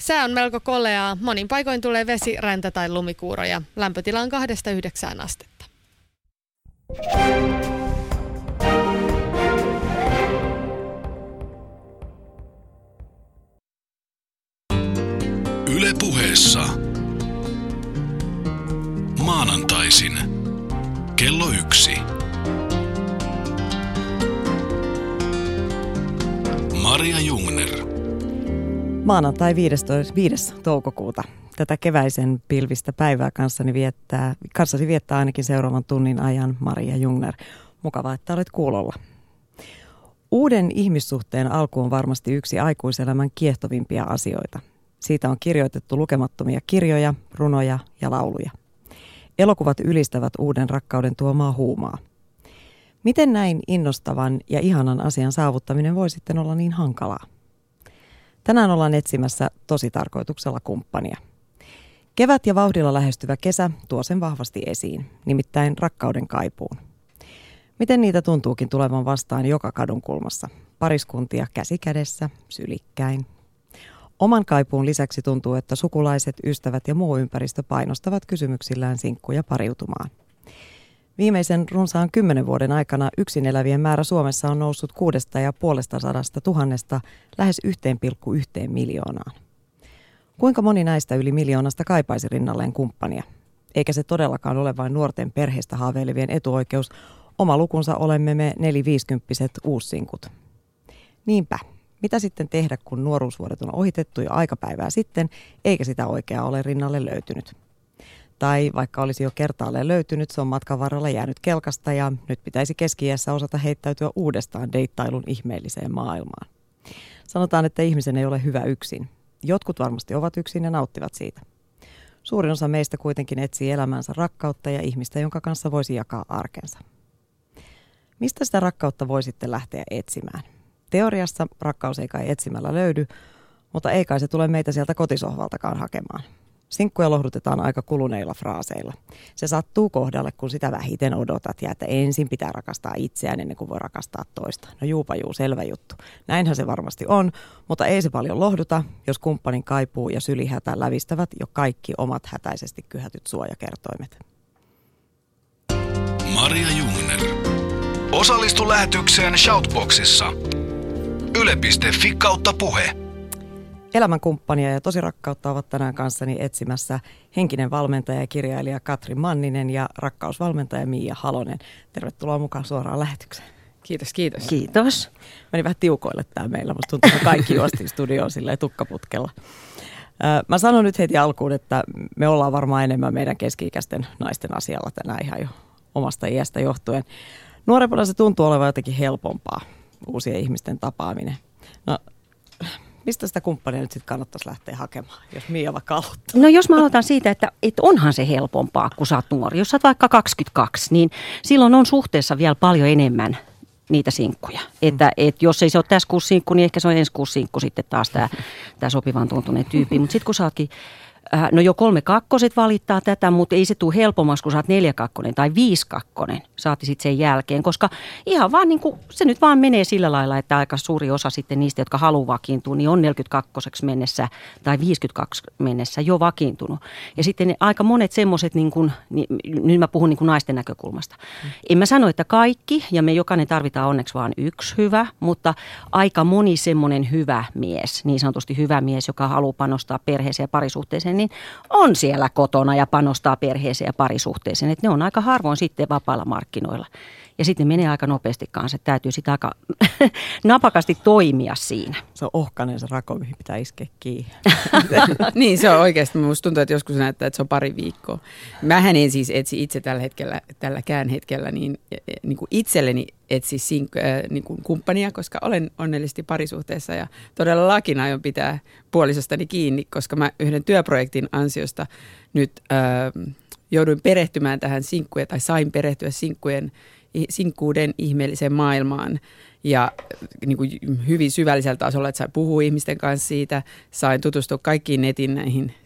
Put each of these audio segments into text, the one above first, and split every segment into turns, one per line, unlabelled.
Sää on melko koleaa. Monin paikoin tulee vesi, räntä tai lumikuuroja. Lämpötila on 2–9 astetta.
Yle Puheessa. Maanantaisin kello 1. Maria Jungner.
Maanantai 5. toukokuuta. Tätä keväisen pilvistä päivää kanssasi viettää ainakin seuraavan tunnin ajan Maria Jungner. Mukavaa, että olet kuulolla. Uuden ihmissuhteen alku on varmasti yksi aikuiselämän kiehtovimpia asioita. Siitä on kirjoitettu lukemattomia kirjoja, runoja ja lauluja. Elokuvat ylistävät uuden rakkauden tuomaa huumaa. Miten näin innostavan ja ihanan asian saavuttaminen voi sitten olla niin hankalaa? Tänään ollaan etsimässä tositarkoituksella kumppania. Kevät ja vauhdilla lähestyvä kesä tuo sen vahvasti esiin, nimittäin rakkauden kaipuun. Miten niitä tuntuukin tulevan vastaan joka kadunkulmassa? Pariskuntia käsi kädessä, sylikkäin. Oman kaipuun lisäksi tuntuu, että sukulaiset, ystävät ja muu ympäristö painostavat kysymyksillään sinkkuja pariutumaan. Viimeisen runsaan 10 vuoden aikana yksin elävien määrä Suomessa on noussut 650 000 lähes 1,1 miljoonaan. Kuinka moni näistä yli miljoonasta kaipaisi rinnalleen kumppania? Eikä se todellakaan ole vain nuorten perheestä haaveilevien etuoikeus. Oma lukunsa olemme me 4-50-vuotiaat uussinkut. Niinpä. Mitä sitten tehdä, kun nuoruusvuodet on ohitettu jo aikapäivää sitten, eikä sitä oikeaa ole rinnalle löytynyt? Tai vaikka olisi jo kertaalleen löytynyt, se on matkan varrella jäänyt kelkasta ja nyt pitäisi keski-iässä osata heittäytyä uudestaan deittailun ihmeelliseen maailmaan. Sanotaan, että ihmisen ei ole hyvä yksin. Jotkut varmasti ovat yksin ja nauttivat siitä. Suurin osa meistä kuitenkin etsii elämänsä rakkautta ja ihmistä, jonka kanssa voisi jakaa arkensa. Mistä sitä rakkautta voi sitten lähteä etsimään? Teoriassa rakkaus ei kai etsimällä löydy, mutta ei kai se tule meitä sieltä kotisohvaltakaan hakemaan. Sinkkuja lohdutetaan aika kuluneilla fraaseilla. Se sattuu kohdalle, kun sitä vähiten odotat ja että ensin pitää rakastaa itseään ennen kuin voi rakastaa toista. No juupa juu, selvä juttu. Näinhän se varmasti on, mutta ei se paljon lohduta, jos kumppanin kaipuu ja sylihätä lävistävät jo kaikki omat hätäisesti kyhätyt suojakertoimet.
Maria Jungner. Osallistu lähetykseen Shoutboxissa. Yle.fi/puhe.
Elämänkumppania ja tosirakkautta ovat tänään kanssani etsimässä henkinen valmentaja ja kirjailija Katri Manninen ja rakkausvalmentaja Miia Halonen. Tervetuloa mukaan suoraan lähetykseen.
Kiitos, kiitos.
Kiitos. Meni vähän tiukoille tää meillä, musta tuntuu, että kaikki juostiin studioon silleen tukkaputkella. Mä sanon nyt heti alkuun, että me ollaan varmaan enemmän meidän keski-ikäisten naisten asialla tänään ihan jo omasta iästä johtuen. Nuorempana se tuntuu olevan jotenkin helpompaa, uusien ihmisten tapaaminen. No, mistä sitä kumppania nyt sitten kannattaisi lähteä hakemaan, jos Miia vaikka aloittaa?
No jos mä aloitan siitä, että onhan se helpompaa, kun sä oot nuori. Jos sä oot vaikka 22, niin silloin on suhteessa vielä paljon enemmän niitä sinkkuja. Että jos ei se ole tässä kuusi sinkku, niin ehkä se on ensi kuusi sinkku sitten taas tämä sopivan tuntuneen tyyppi. Mutta sitten kun sä ootkin, no jo 3 kakkoset valittaa tätä, mutta ei se tule helpommaksi, kun sä oot 4 kakkonen tai 5 kakkonen. Saati sitten sen jälkeen, koska ihan vaan niin kuin, se nyt vaan menee sillä lailla, että aika suuri osa sitten niistä, jotka haluaa vakiintua, niin on 42 mennessä tai 52 mennessä jo vakiintunut. Ja sitten ne aika monet semmoiset, niin nyt mä puhun niin kuin naisten näkökulmasta. En mä sano, että kaikki, ja me jokainen tarvitaan onneksi vaan yksi hyvä, mutta aika moni semmoinen hyvä mies, niin sanotusti hyvä mies, joka haluaa panostaa perheeseen ja parisuhteeseen, niin on siellä kotona ja panostaa perheeseen ja parisuhteeseen. Että ne on aika harvoin sitten vapailla markkinoilla. Ja sitten menee aika nopeasti kanssa, että täytyy sitä aika napakasti toimia siinä.
Se on ohkainen se rako, mihin pitää iskeä kiinni.
Niin, se on oikeasti. Musta tuntuu, että joskus näyttää, että se on pari viikkoa. Mähän en siis etsi itse tälläkään hetkellä niin kuin itselleni etsi niin kuin kumppania, koska olen onnellisesti parisuhteessa ja todellakin aion pitää puolisostani kiinni, koska mä yhden työprojektin ansiosta nyt jouduin perehtymään tähän sinkkujen, tai sain perehtyä sinkkuuden ihmeelliseen maailmaan ja niin kuin hyvin syvällisellä tasolla, että sain puhua ihmisten kanssa siitä, sain tutustua kaikkiin netin näihin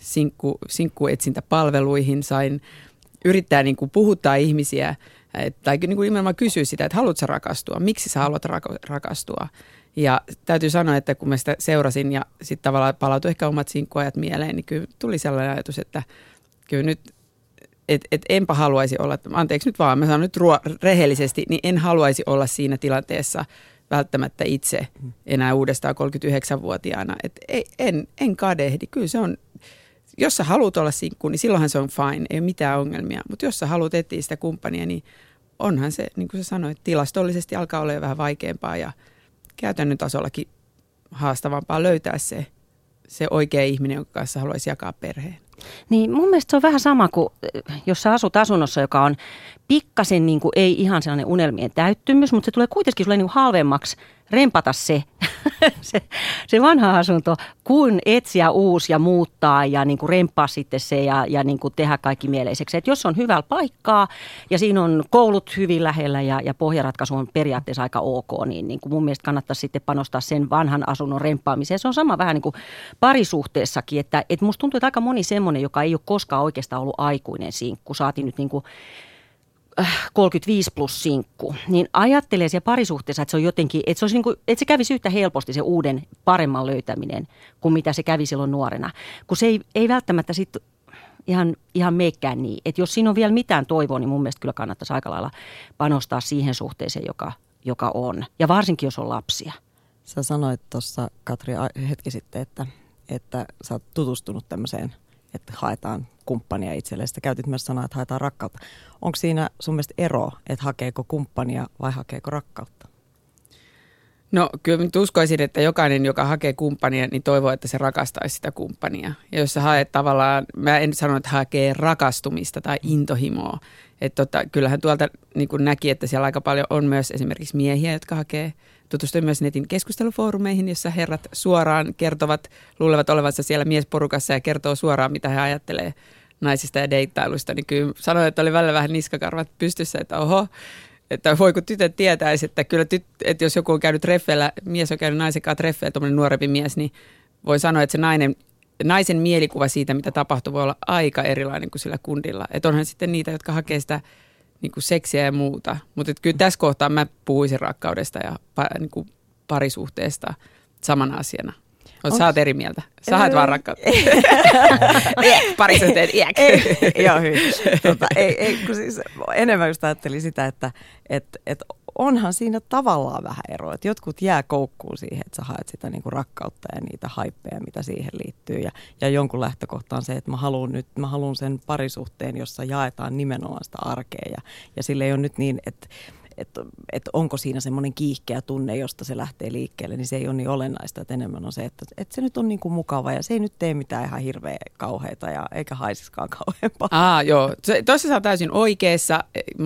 sinkkuetsintäpalveluihin, sain yrittää niin kuin puhuttaa ihmisiä tai niin kuin nimenomaan kysyä sitä, että haluatko rakastua, miksi sä haluat rakastua Ja täytyy sanoa, että kun mä sitä seurasin ja sitten tavallaan palautui ehkä omat sinkkuajat mieleen, niin kyllä tuli sellainen ajatus, että kyllä nyt, että enpä haluaisi olla, anteeksi nyt vaan, mä sanon nyt rehellisesti, niin en haluaisi olla siinä tilanteessa välttämättä itse enää uudestaan 39-vuotiaana. Että en kadehdi, kyllä se on, jos sä haluat olla sinkku, niin silloinhan se on fine, ei ole mitään ongelmia. Mutta jos sä haluat etsiä sitä kumppania, niin onhan se, niin kuin sä sanoit, tilastollisesti alkaa olla jo vähän vaikeampaa ja käytännön tasollakin haastavampaa löytää se oikea ihminen, jonka kanssa haluaisi jakaa perheen.
Niin mun mielestä se on vähän sama kuin, jos sä asut asunnossa, joka on pikkasen niin kuin, ei ihan sellainen unelmien täyttymys, mutta se tulee kuitenkin sulle niin kuin halvemmaksi rempata se vanha asunto, kuin etsiä uusi ja muuttaa ja niin kuin remppaa sitten se ja niin kuin tehdä kaikki mieleiseksi. Et jos on hyvällä paikkaa ja siinä on koulut hyvin lähellä ja pohjaratkaisu on periaatteessa aika ok, niin kuin mun mielestä kannattaisi sitten panostaa sen vanhan asunnon remppaamiseen. Se on sama vähän niin kuin parisuhteessakin, että musta tuntuu, että aika moni semmoinen, joka ei ole koskaan oikeastaan ollut aikuinen sinkku, saatiin nyt niin kuin 35 plus sinkku, niin ajattelee siellä parisuhteessa, että se on jotenkin, että se olisi niin kuin, että se kävisi yhtä helposti se uuden paremman löytäminen kuin mitä se kävi silloin nuorena. Kun se ei välttämättä sitten ihan meekään niin. Että jos siinä on vielä mitään toivoa, niin mun mielestä kyllä kannattaisi aika lailla panostaa siihen suhteeseen, joka on. Ja varsinkin, jos on lapsia.
Sä sanoit tuossa, Katri, hetki sitten, että sä oot tutustunut tämmöiseen, että haetaan kumppania itselleen. Sitten käytit myös sanaa, että haetaan rakkautta. Onko siinä sun mielestä ero, että hakeeko kumppania vai hakeeko rakkautta?
No kyllä nyt uskoisin, että jokainen, joka hakee kumppania, niin toivoo, että se rakastaisi sitä kumppania. Ja jos sä haet tavallaan, mä en sano, että hakee rakastumista tai intohimoa. Että kyllähän tuolta niin kuin näki, että siellä aika paljon on myös esimerkiksi miehiä, jotka hakee. Tutustuin myös netin keskustelufoorumeihin, jossa herrat suoraan kertovat, luulevat olevansa siellä miesporukassa ja kertoo suoraan, mitä he ajattelee naisista ja deittailuista. Niin kyllä sanoin, että oli välillä vähän niskakarvat pystyssä, että oho, että voi kun tytöt tietäisi, että kyllä että jos joku on käynyt treffeillä, mies on käynyt naisen kanssa treffeillä, tuommoinen nuorempi mies, niin voi sanoa, että se naisen mielikuva siitä, mitä tapahtuu, voi olla aika erilainen kuin sillä kundilla. Että onhan sitten niitä, jotka hakee sitä niin kuin seksiä ja muuta. Mutta kyllä tässä kohtaa mä puhuisin rakkaudesta ja niin kuin parisuhteesta samana asiana. Sä oot eri mieltä. Sä haet vaan rakkautta. Parisuhteen iäk.
Joo, hyvin. Kun siis enemmän just ajattelin sitä, että onhan siinä tavallaan vähän eroa. Että jotkut jää koukkuun siihen, että sä haet sitä niinku rakkautta ja niitä haippeja, mitä siihen liittyy. Ja jonkun lähtökohta on se, että mä haluan sen parisuhteen, jossa jaetaan nimenomaan sitä arkea. Ja sille ei ole nyt niin, että onko siinä semmoinen kiihkeä tunne, josta se lähtee liikkeelle, niin se ei ole niin olennaista, että enemmän on se, että se nyt on niin kuin mukava ja se ei nyt tee mitään ihan hirveän kauheita ja eikä haisiskaan kauheampaa.
Joo. Tuossa sä oot täysin oikeassa.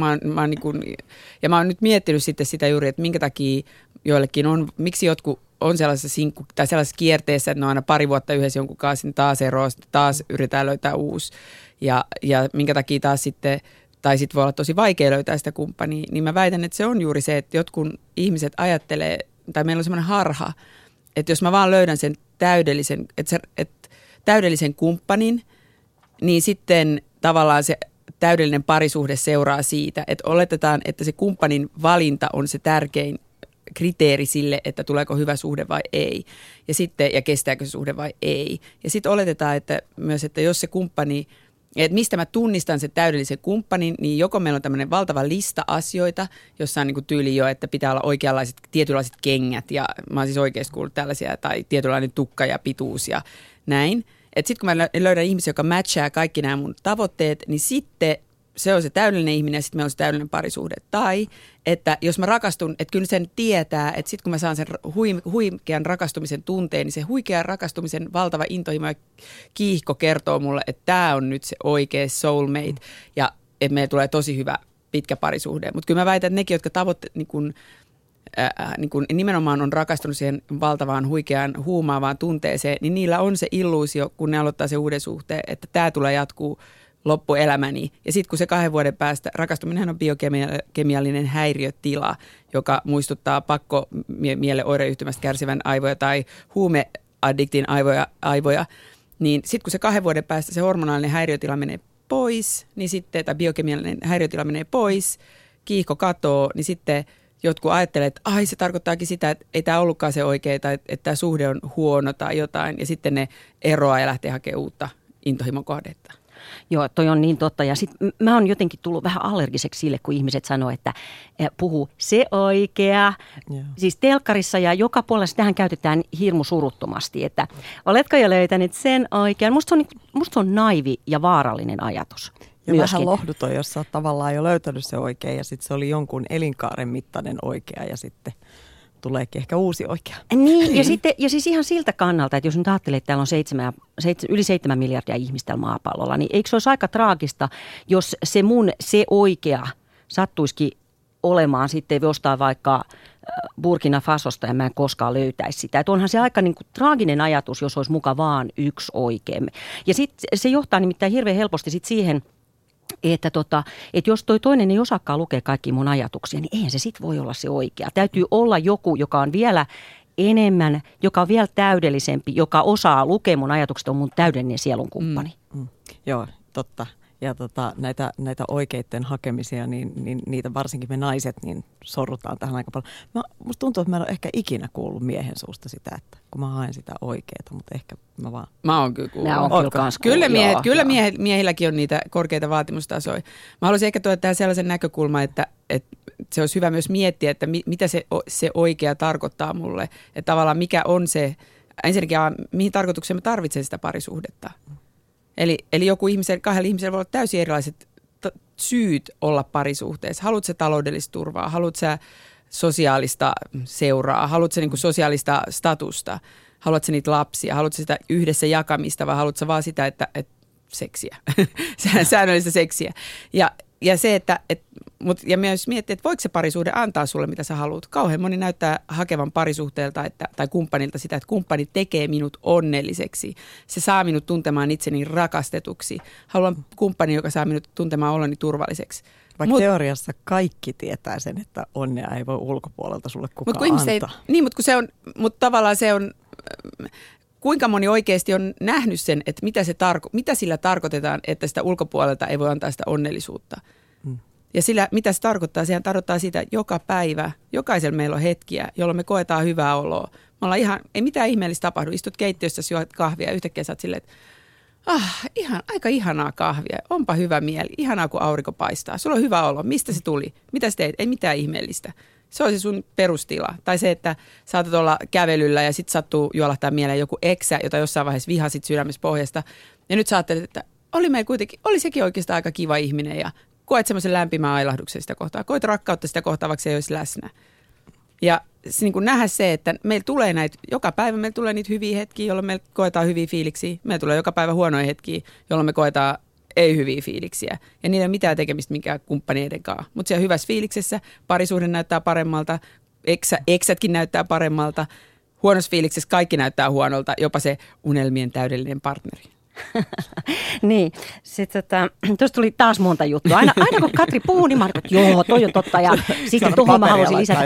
Mä oon nyt miettinyt sitten sitä juuri, että minkä takia joillekin on, miksi jotkut on sellaisessa kierteessä, että ne on aina pari vuotta yhdessä jonkun kanssa, niin taas eroaa, taas yritetään löytää uusi. Ja minkä takia taas sitten tai sitten voi olla tosi vaikea löytää sitä kumppania, niin mä väitän, että se on juuri se, että jotkut ihmiset ajattelee, tai meillä on semmoinen harha, että jos mä vaan löydän sen täydellisen kumppanin, niin sitten tavallaan se täydellinen parisuhde seuraa siitä, että oletetaan, että se kumppanin valinta on se tärkein kriteeri sille, että tuleeko hyvä suhde vai ei, ja kestääkö se suhde vai ei. Ja sitten oletetaan, että myös, että jos se kumppani, että mistä mä tunnistan sen täydellisen kumppanin, niin joko meillä on tämmöinen valtava lista asioita, jossa on niin kuin tyyli jo, että pitää olla oikeanlaiset, tietynlaiset kengät, ja mä oon siis oikeasti kuullut tällaisia, tai tietynlainen tukka ja pituus ja näin. Että sitten kun mä löydän ihmisen, joka matchaa kaikki nämä mun tavoitteet, niin sitten se on se täydellinen ihminen ja sitten meillä on se täydellinen parisuhde. Tai että jos mä rakastun, että kyllä sen tietää, että sitten kun mä saan sen huikean rakastumisen tunteen, niin se huikean rakastumisen valtava intohimo ja kiihko kertoo mulle, että tämä on nyt se oikea soulmate ja että meillä tulee tosi hyvä pitkä parisuhde. Mutta kyllä mä väitän, että nekin, jotka nimenomaan on rakastunut siihen valtavaan huikeaan huumaavaan tunteeseen, niin niillä on se illuusio, kun ne aloittaa se uuden suhteen, että tämä tulee jatkuu loppuelämäni. Ja sitten kun se 2 vuoden päästä, rakastuminenhan on biokemiallinen häiriötila, joka muistuttaa pakkomielen oireyhtymästä kärsivän aivoja tai huumeaddiktin aivoja, niin sitten kun se 2 vuoden päästä se hormonaalinen häiriötila menee pois, niin sitten, tai biokemiallinen häiriötila menee pois, kiihko katoo, niin sitten jotkut ajattelee, että se tarkoittaakin sitä, että ei tämä ollutkaan se oikea tai että tämä suhde on huono tai jotain. Ja sitten ne eroaa ja lähtee hakemaan uutta intohimon kohdetta.
Joo, toi on niin totta. Ja sitten mä oon jotenkin tullut vähän allergiseksi sille, kun ihmiset sanoo, että puhuu se oikea. Yeah. Siis telkkarissa ja joka puolella sitähän käytetään hirmu suruttomasti, että oletko jo löytänyt sen oikean. Musta se on naivi ja vaarallinen ajatus.
Ja myöskin vähän lohduton, jos sä oot tavallaan jo löytänyt se oikein ja sitten se oli jonkun elinkaaren mittainen oikea ja sitten tuleekin ehkä uusi oikea.
Niin, ja siis ihan siltä kannalta, että jos nyt ajattelee, että täällä on yli 7 miljardia ihmistä täällä maapallolla, niin eikö se olisi aika traagista, jos se oikea sattuisikin olemaan sitten jostain vaikka Burkina Fasosta ja mä en koskaan löytäisi sitä. Että onhan se aika niin kuin traaginen ajatus, jos olisi muka vaan yksi oikein. Ja sitten se johtaa nimittäin hirveän helposti sit siihen, että jos toi toinen ei osaakaan lukea kaikkia mun ajatuksia, niin eihän se sit voi olla se oikea. Täytyy olla joku, joka on vielä enemmän, joka on vielä täydellisempi, joka osaa lukea mun ajatukset, on mun täydellinen sielunkumppani.
Joo, totta. Ja näitä oikeiden hakemisia, niin niitä varsinkin me naiset niin sorrutaan tähän aika paljon. Musta tuntuu, että mä en ole ehkä ikinä kuullut miehen suusta sitä, että kun mä haen sitä oikeaa, mutta ehkä mä vaan...
Mä oon kyllä kuullut. Kyllä miehilläkin on niitä korkeita vaatimustasoja. Mä haluaisin ehkä tuoda tähän sellaisen näkökulman, että se olisi hyvä myös miettiä, että mitä se oikea tarkoittaa mulle. Että tavallaan mikä on se, ensinnäkin mihin tarkoitukseen mä tarvitsen sitä parisuhdetta. Eli kahdella ihmisellä voi olla täysin erilaiset syyt olla parisuhteessa. Haluatko sä taloudellista turvaa? Haluatko sä sosiaalista seuraa? Haluatko sä niinku sosiaalista statusta? Haluatko sä niitä lapsia? Haluatko sä sitä yhdessä jakamista vai haluatko sä vaan sitä, että seksiä, säännöllistä seksiä? Ja se, ja myös miettiä, että voiko se parisuhde antaa sulle, mitä sä haluat. Kauhean moni näyttää hakevan parisuhteelta tai kumppanilta sitä, että kumppani tekee minut onnelliseksi. Se saa minut tuntemaan itseni rakastetuksi. Haluan kumppani, joka saa minut tuntemaan oloni turvalliseksi.
Vaikka teoriassa kaikki tietää sen, että onnea ei voi ulkopuolelta sulle kukaan antaa.
Mutta tavallaan se on... Kuinka moni oikeasti on nähnyt sen, että mitä sillä tarkoitetaan, että sitä ulkopuolelta ei voi antaa sitä onnellisuutta. Ja sillä, mitä se tarkoittaa? Sehän tarkoittaa sitä, että joka päivä, jokaisella meillä on hetkiä, jolloin me koetaan hyvää oloa. Me ollaan ei mitään ihmeellistä tapahdu. Istut keittiössä, juot kahvia ja yhtäkkiä sä oot silleen, että aika ihanaa kahvia. Onpa hyvä mieli. Ihanaa, kun aurinko paistaa. Sulla on hyvä olo. Mistä se tuli? Mitä sä teet? Ei mitään ihmeellistä. Se on se sun perustila. Tai se, että saatat olla kävelyllä ja sitten sattuu juolahtaa mieleen joku eksä, jota jossain vaiheessa vihasit sydämessä pohjasta. Ja nyt sä ajattelet, että oli sekin oikeastaan aika kiva ihminen ja koet semmoisen lämpimän ailahduksen sitä kohtaa. Koet rakkautta sitä kohtaa, vaikka se ei olisi läsnä. Ja niin kuin nähdä se, että meillä tulee joka päivä meillä tulee niitä hyviä hetkiä, jolloin me koetaan hyviä fiiliksiä. Meillä tulee joka päivä huonoja hetkiä, jolloin me koetaan ei hyviä fiiliksiä. Ja niillä ei ole mitään tekemistä minkään kumppaneiden kanssa. Mutta siellä hyvässä fiiliksessä parisuhde näyttää paremmalta, eksätkin näyttää paremmalta. Huonossa fiiliksessä kaikki näyttää huonolta, jopa se unelmien täydellinen partneri.
Niin, tuossa tuli taas monta juttua. Aina kun Katri puhuu, niin mä olen, että joo, toi on totta. Ja sitten tuohon mä haluaisin lisätä.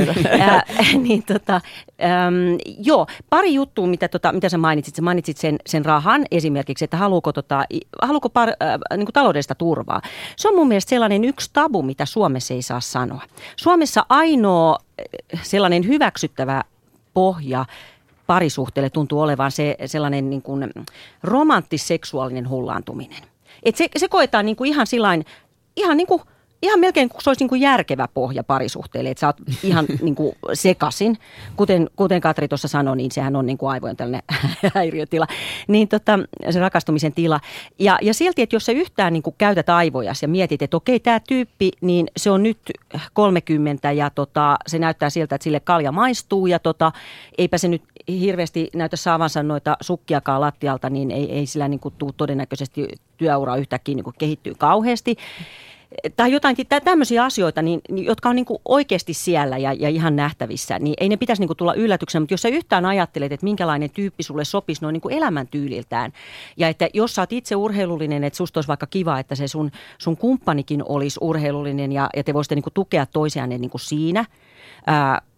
Joo, pari juttua, mitä sä mainitsit. Sä mainitsit sen rahan esimerkiksi, että haluuko niin kuin taloudellista turvaa. Se on mun mielestä sellainen yksi tabu, mitä Suomessa ei saa sanoa. Suomessa ainoa sellainen hyväksyttävä pohja parisuhteelle tuntuu olevan sellainen niin kuin romanttis-seksuaalinen hullaantuminen. Et se koetaan niin kuin ihan sillain, ihan melkein kuin se olisi niin kuin järkevä pohja parisuhteelle, että sä oot ihan niin kuin sekasin. Kuten Katri tuossa sanoi, niin sehän on niin kuin aivojen tällainen häiriötila, niin se rakastumisen tila. Ja silti, että jos sä yhtään niin kuin käytät aivojas ja mietit, että okei, tämä tyyppi, niin se on nyt 30 ja se näyttää siltä, että sille kalja maistuu ja eipä se nyt hirveästi näytä saavansa noita sukkiakaan lattialta, niin ei sillä niin kuin tule todennäköisesti työura yhtäkkiä niin kuin kehittyy kauheasti. Tai jotain tämmöisiä asioita, jotka on niin kuin oikeasti siellä ja ihan nähtävissä, niin ei ne pitäisi niin kuin tulla yllätyksenä. Mutta jos sä yhtään ajattelet, että minkälainen tyyppi sulle sopisi noin niin kuin elämäntyyliltään, ja että jos sä oot itse urheilullinen, että susta olisi vaikka kiva, että se sun kumppanikin olisi urheilullinen ja te voisitte niin kuin tukea toisianne niin kuin siinä,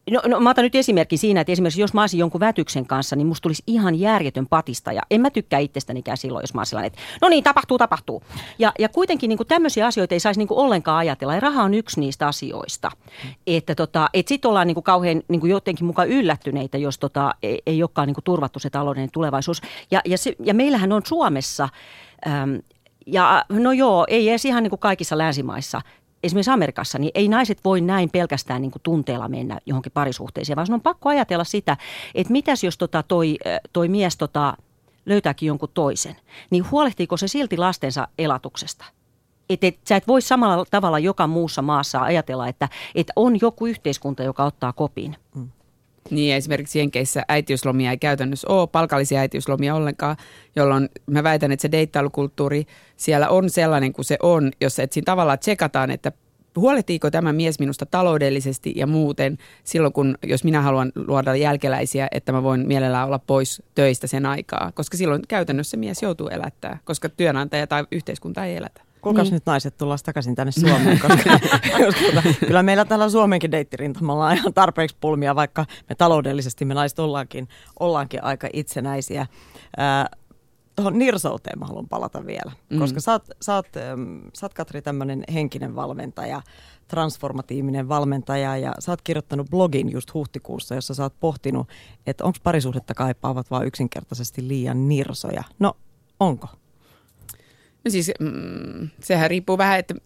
No mä otan nyt esimerkin siinä, että esimerkiksi jos mä olisin jonkun vätyksen kanssa, niin musta tulisi ihan järjetön patistaja. En mä tykkää itsestänikään silloin, jos mä olisin sellainen, että no niin, tapahtuu. Ja kuitenkin niin kuin tämmöisiä asioita ei saisi niin kuin ollenkaan ajatella. Ja raha on yksi niistä asioista. Että sitten ollaan niin kuin kauhean niin kuin jotenkin mukaan yllättyneitä, jos ei olekaan niin kuin turvattu se taloudellinen tulevaisuus. Ja meillähän on Suomessa, ja no joo, ei edes ihan niin kuin kaikissa länsimaissa, esimerkiksi Amerikassa, niin ei naiset voi näin pelkästään niin kuin tunteella mennä johonkin parisuhteeseen, vaan on pakko ajatella sitä, että mitäs jos toi mies löytääkin jonkun toisen, niin huolehtiiko se silti lastensa elatuksesta? Sä et voi samalla tavalla joka muussa maassa ajatella, että on joku yhteiskunta, joka ottaa kopin.
Niin, esimerkiksi Jenkeissä äitiyslomia ei käytännössä ole, palkallisia äitiyslomia ollenkaan, jolloin mä väitän, että se deittailukulttuuri siellä on sellainen kuin se on, jossa siinä tavallaan tsekataan, että huolehtiiko tämä mies minusta taloudellisesti ja muuten silloin, jos minä haluan luoda jälkeläisiä, että mä voin mielellään olla pois töistä sen aikaa, koska silloin käytännössä mies joutuu elättää, koska työnantaja tai yhteiskunta ei elätä.
Kuulkaas nyt naiset tullaan takaisin tänne Suomeen, koska kyllä meillä täällä Suomenkin deittirintamalla on ihan tarpeeksi pulmia, vaikka me taloudellisesti me naiset ollaankin aika itsenäisiä. Tuohon nirsouteen mä haluan palata vielä, koska sä oot Katri tämmöinen henkinen valmentaja, transformatiivinen valmentaja ja sä oot kirjoittanut blogin just huhtikuussa, jossa sä oot pohtinut, että onko parisuhdetta kaipaavat vaan yksinkertaisesti liian nirsoja. No, onko?
No siis sehän riippuu vähän, että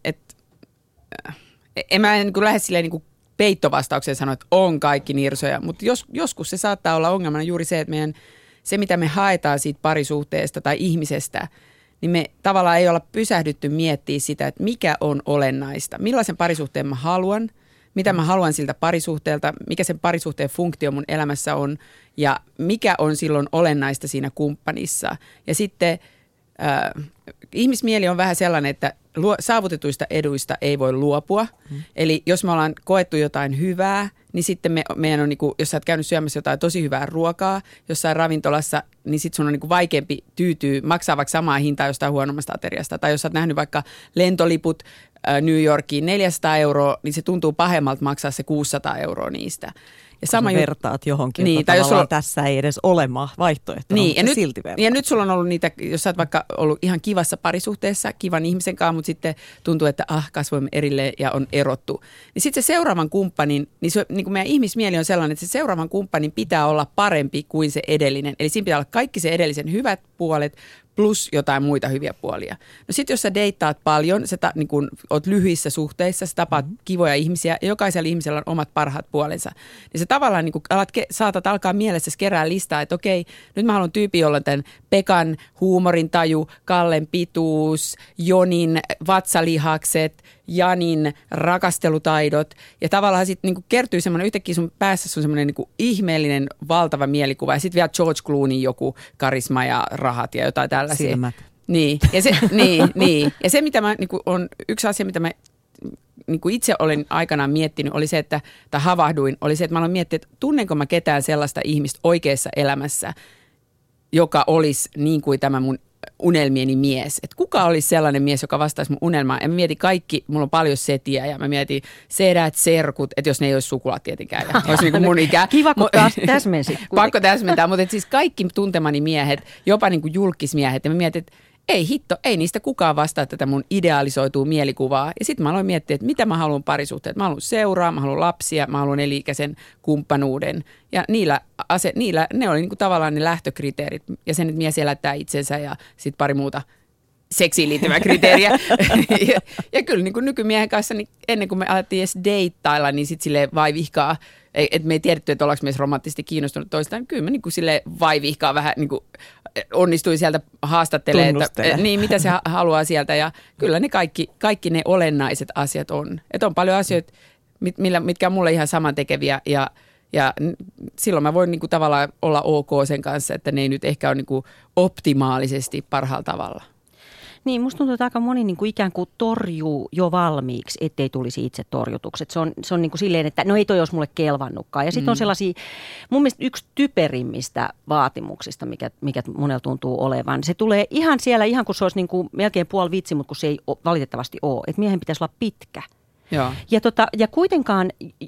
en mä niin lähde silleen niin peittovastaukseen sanoa, että on kaikki nirsoja, mutta joskus se saattaa olla ongelmana juuri se, että se mitä me haetaan siitä parisuhteesta tai ihmisestä, niin me tavallaan ei olla pysähdytty miettimään sitä, että mikä on olennaista, millaisen parisuhteen mä haluan, mitä mä haluan siltä parisuhteelta, mikä sen parisuhteen funktio mun elämässä on ja mikä on silloin olennaista siinä kumppanissa. Ja sitten ihmismieli on vähän sellainen, että saavutetuista eduista ei voi luopua. Eli jos me ollaan koettu jotain hyvää, niin sitten meidän on, jos sä oot käynyt syömässä jotain tosi hyvää ruokaa jossain ravintolassa, niin sitten sun on vaikeampi tyytyä maksaa vaikka samaa hintaa jostain huonommasta ateriasta. Tai jos sä oot nähnyt vaikka lentoliput New Yorkiin 400 €, niin se tuntuu pahemmalta maksaa se 600 € niistä. Ja sama
vertaat johonkin, niin, tai jos tässä ei edes ole vaihtoehtoa,
niin,
mutta silti vertaat.
Ja nyt sulla on ollut niitä, jos sä oot vaikka ollut ihan kivassa parisuhteessa, kivan ihmisen kanssa, mutta sitten tuntuu, että kasvoimme erilleen ja on erottu. Niin sitten se seuraavan kumppanin, niin kuin meidän ihmismieli on sellainen, että se seuraavan kumppanin pitää olla parempi kuin se edellinen. Eli siinä pitää olla kaikki se edellisen hyvät puolet, plus jotain muita hyviä puolia. No sitten jos sä deittaat paljon, sä niin kun oot lyhyissä suhteissa, sä tapaat kivoja ihmisiä ja jokaisella ihmisellä on omat parhaat puolensa. Niin sä tavallaan niin kun saatat alkaa mielessäsi kerää listaa, että okei, nyt mä haluan tyypin, jolla on tämän Pekan huumorintaju, Kallen pituus, Jonin vatsalihakset, Janin rakastelutaidot ja tavallaan sitten niin kertyy semmoinen, yhtäkkiä sun päässä on semmoinen niin ihmeellinen valtava mielikuva ja sitten vielä George Clooney joku karisma ja rahat ja jotain tällaisia.
Silmät.
Niin, ja se, niin. Ja se mitä mä, niin on yksi asia, mitä mä niin itse olen aikanaan miettinyt, oli se, että mä olen miettinyt, että tunnenko mä ketään sellaista ihmistä oikeassa elämässä, joka olisi niin kuin tämä mun unelmieni mies. Että kuka olisi sellainen mies, joka vastaisi mun unelmaan. Ja mä mietin kaikki, mulla on paljon setiä ja mä mietin sedät, serkut, että jos ne ei olisi sukulat tietenkään. Ja olisi niin kuin mun ikä.
Kiva, kun taas täsmensit.
Pakko täsmentää, mutta siis kaikki tuntemani miehet, jopa niin kuin julkismiehet. Ja mä mietin, että ei hitto, ei niistä kukaan vastaa tätä mun idealisoituu mielikuvaa. Ja sitten mä aloin miettiä, että mitä mä haluan parisuhteet. Mä haluan seuraa, mä haluan lapsia, mä haluan eli-ikäisen kumppanuuden. Ja ne oli niinku tavallaan ne lähtökriteerit. Ja sen, että mies elättää itsensä ja sitten pari muuta seksiin liittyvää kriteeriä. ja kyllä niin kuin nykymiehen kanssa, niin ennen kuin me alettiin edes deittailla, niin sitten silleen vaivihkaa. Että me ei tiedetty, että ollaanko me romanttisesti kiinnostunut toistaan. Kyllä me niin kuin silleen vaivihkaa vähän niin kuin onnistui sieltä haastattelemaan, että niin, mitä se haluaa sieltä. Ja kyllä ne kaikki ne olennaiset asiat on. Että on paljon asioita, mitkä on mulle ihan samantekeviä ja silloin mä voin niinku tavallaan olla ok sen kanssa, että ne ei nyt ehkä ole niinku optimaalisesti parhaalla tavalla.
Niin, musta tuntuu, että aika moni niin kuin ikään kuin torjuu jo valmiiksi, ettei tulisi itse torjutukset. Se on niin kuin silleen, että no ei toi olisi mulle kelvannutkaan. Ja sitten on sellaisia, mun mielestä yksi typerimmistä vaatimuksista, mikä monella tuntuu olevan. Se tulee ihan siellä, ihan kun se olisi niin kuin melkein puoli vitsi, mutta kun se ei valitettavasti ole. Että miehen pitäisi olla pitkä.
Joo.
Ja kuitenkaan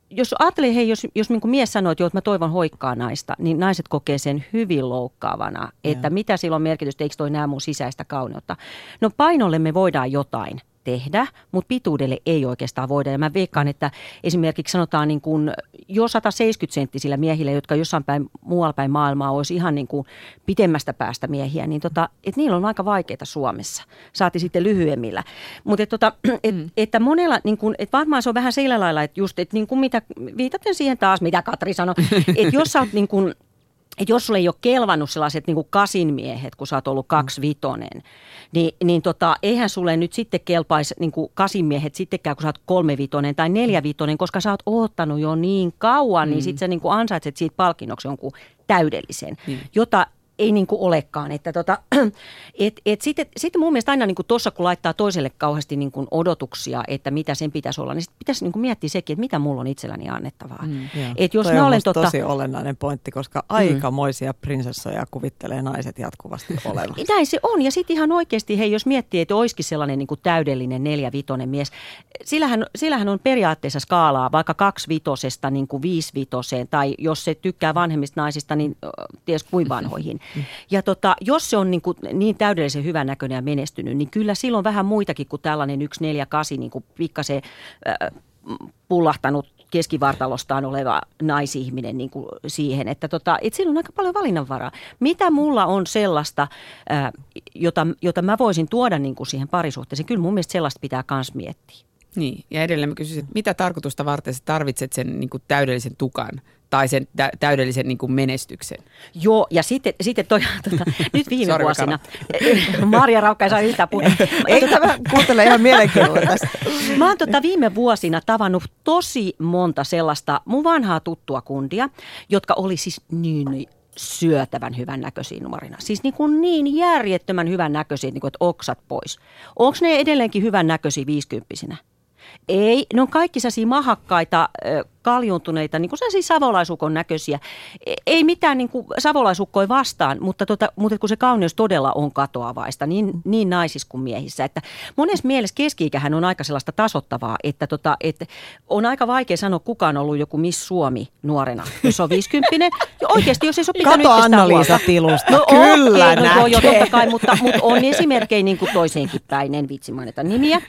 jos ajattelee, hei, jos niin kuin mies sanoo, että mä toivon hoikkaa naista, niin naiset kokee sen hyvin loukkaavana, että mitä sillä on merkitystä, eikö toi näe mun sisäistä kauneutta. No painolle me voidaan jotain tehdä, mutta pituudelle ei oikeastaan voida. Ja mä veikkaan, että esimerkiksi sanotaan niin kuin jo 170-senttisillä miehillä, jotka jossain muualla päin maailmaa olisi ihan niin kuin pitemmästä päästä miehiä, niin että niillä on aika vaikeita Suomessa. Saati sitten lyhyemmillä. Mutta että monella, niin kuin, että varmaan se on vähän sillä lailla, että just, että niin kuin mitä, viitaten siihen taas, mitä Katri sanoi, että jos sä oot niin kuin, että jos sulle ei ole kelvannut sellaiset niin kuin kasinmiehet, kun sä oot ollut 25, niin eihän sulle nyt sitten kelpaisi niin kuin kasinmiehet sittenkään, kun sä oot 35 tai 45, koska sä oot oottanut jo niin kauan, niin sitten sä niin kuin ansaitset siitä palkinnoksi jonkun täydellisen, jota ei niin kuin olekaan. Että sitten mun mielestä aina niin kuin tuossa, kun laittaa toiselle kauheasti niin kuin odotuksia, että mitä sen pitäisi olla, niin sitten pitäisi niin kuin miettiä sekin, että mitä mulla on itselläni annettavaa.
Että jos mä olen tosi olennainen pointti, koska aikamoisia prinsessoja kuvittelee naiset jatkuvasti olevan.
Näin se on. Ja sitten ihan oikeasti, hei, jos miettii, että olisikin sellainen niin kuin täydellinen 4-5 mies, sillähän on periaatteessa skaalaa vaikka 2-5 niin kuin 5-5, tai jos se tykkää vanhemmista naisista, niin ties kuin vanhoihin. Ja jos se on niin täydellisen hyvän näköinen ja menestynyt, niin kyllä silloin vähän muitakin kuin tällainen 1-4-8 niin kuin pikkasen pullahtanut keskivartalostaan oleva naisihminen niin kuin siihen, että sillä on aika paljon valinnanvaraa. Mitä mulla on sellaista, jota mä voisin tuoda niin kuin siihen parisuhteeseen? Kyllä mun mielestä sellaista pitää myös miettiä.
Niin, ja edelleen mä kysyisin, että mitä tarkoitusta varten sä tarvitset sen niin kuin täydellisen tukan tai sen täydellisen niin kuin menestyksen?
Joo, ja sitten nyt viime vuosina, Marja Raukka ei saa yhtään puhua.
Ei tämä kuuntele ihan mielenkiinnolla tästä.
Mä oon viime vuosina tavannut tosi monta sellaista mun vanhaa tuttua kundia, jotka oli siis niin syötävän hyvän näköisiä nuorina. Siis niin järjettömän hyvän näköisiä, niin kuin, että oksat pois. Onko ne edelleenkin hyvän näköisiä 50-vuotiaina? Ei, ne on kaikki sellaisia mahakkaita, kaljuntuneita, niin kuin sellaisia savolaisukon näköisiä. Ei mitään niin kuin savolaisukkoja vastaan, mutta kun se kauneus todella on katoavaista, niin naisissa kuin miehissä. Että monessa mielessä keski-ikähän on aika sellaista tasoittavaa, että on aika vaikea sanoa, kuka on ollut joku Miss Suomi nuorena, jos on 50. Ja oikeasti, jos ei se ole pitänyt
kato Anna-Liisa Tilusta,
no,
kyllä näkee.
No joo, totta kai, mutta on esimerkkejä niin kuin toiseenkin päin, en vitsi mainita nimiä.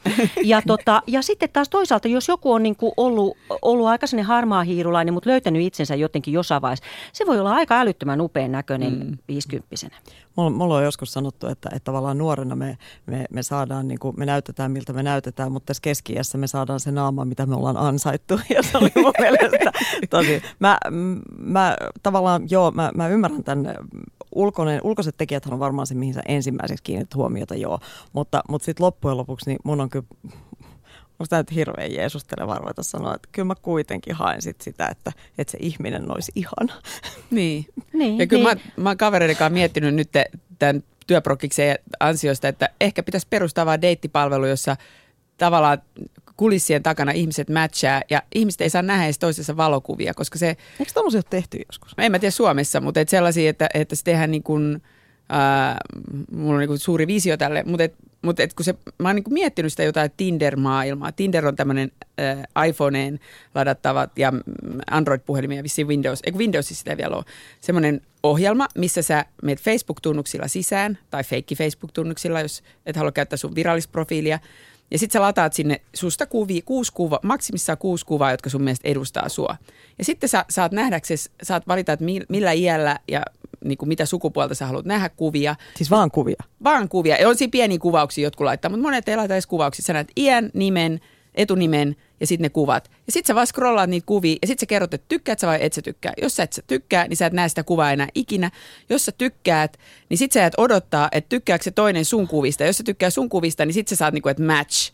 Ja sitten taas toisaalta, jos joku on niin kuin ollut aika harmaa hiirulainen, mutta löytänyt itsensä jotenkin jossain vaiheessa, se voi olla aika älyttömän upean näköinen 50-vuotiaana.
Mulla on joskus sanottu, että tavallaan nuorena me saadaan, niin kuin, me näytetään miltä me näytetään, mutta tässä keski-iässä me saadaan se naama, mitä me ollaan ansaittu. Ja se oli mun mielestä tosi. Mä tavallaan, joo, mä ymmärrän tämän. Ulkoiset tekijäthän on varmaan se, mihin sä ensimmäiseksi kiinnität huomiota, joo. Mutta sitten loppujen lopuksi niin mun on kyllä... Onko tämä nyt hirveän jeesustelevaa ruveta sanoa, että kyllä mä kuitenkin haen sitä, että se ihminen olisi ihana.
Niin. Ja kyllä mä oon kavereiden kanssa miettinyt nyt tämän työprokkiksen ansiosta, että ehkä pitäisi perustaa vaan deittipalvelu, jossa tavallaan kulissien takana ihmiset matchaa ja ihmiset ei saa nähdä edes toisessa valokuvia, koska se...
Eikö tommosia ole tehty joskus?
En mä tiedä Suomessa, mutta sellaisia, että se tehdään niin kuin... mulla on niin kuin suuri visio tälle, mutta kun mä oon niin kuin miettinyt sitä jotain Tinder-maailmaa. Tinder on tämmöinen iPhoneen ladattavat ja Android-puhelimia, vissiin Windowsissa sitä vielä on. Semmoinen ohjelma, missä sä menet Facebook-tunnuksilla sisään tai feikki Facebook-tunnuksilla, jos et halua käyttää sun virallista profiilia. Ja sit sä lataat sinne susta maksimissaan 6 kuvaa, jotka sun mielestä edustaa sua. Ja sitten sä saat nähdäksesi, saat valita, että millä iällä ja niin kuin mitä sukupuolta sä haluat nähdä kuvia.
Siis vaan kuvia? Vaan
kuvia. Ja on siinä pieniä kuvauksia, jotkut laittaa, mutta monet ei laita edes kuvauksia. Sä näet iän, nimen, etunimen ja sitten ne kuvat. Ja sitten sä vaan scrollaat niitä kuvia ja sitten sä kerrot, että tykkäät sä vai et sä tykkää. Jos sä et sä tykkää, niin sä et näe sitä kuvaa enää ikinä. Jos sä tykkäät, niin sitten sä jäät odottaa, että tykkääkö se toinen sun kuvista. Jos sä tykkää sun kuvista, niin sitten sä saat niinku, että match.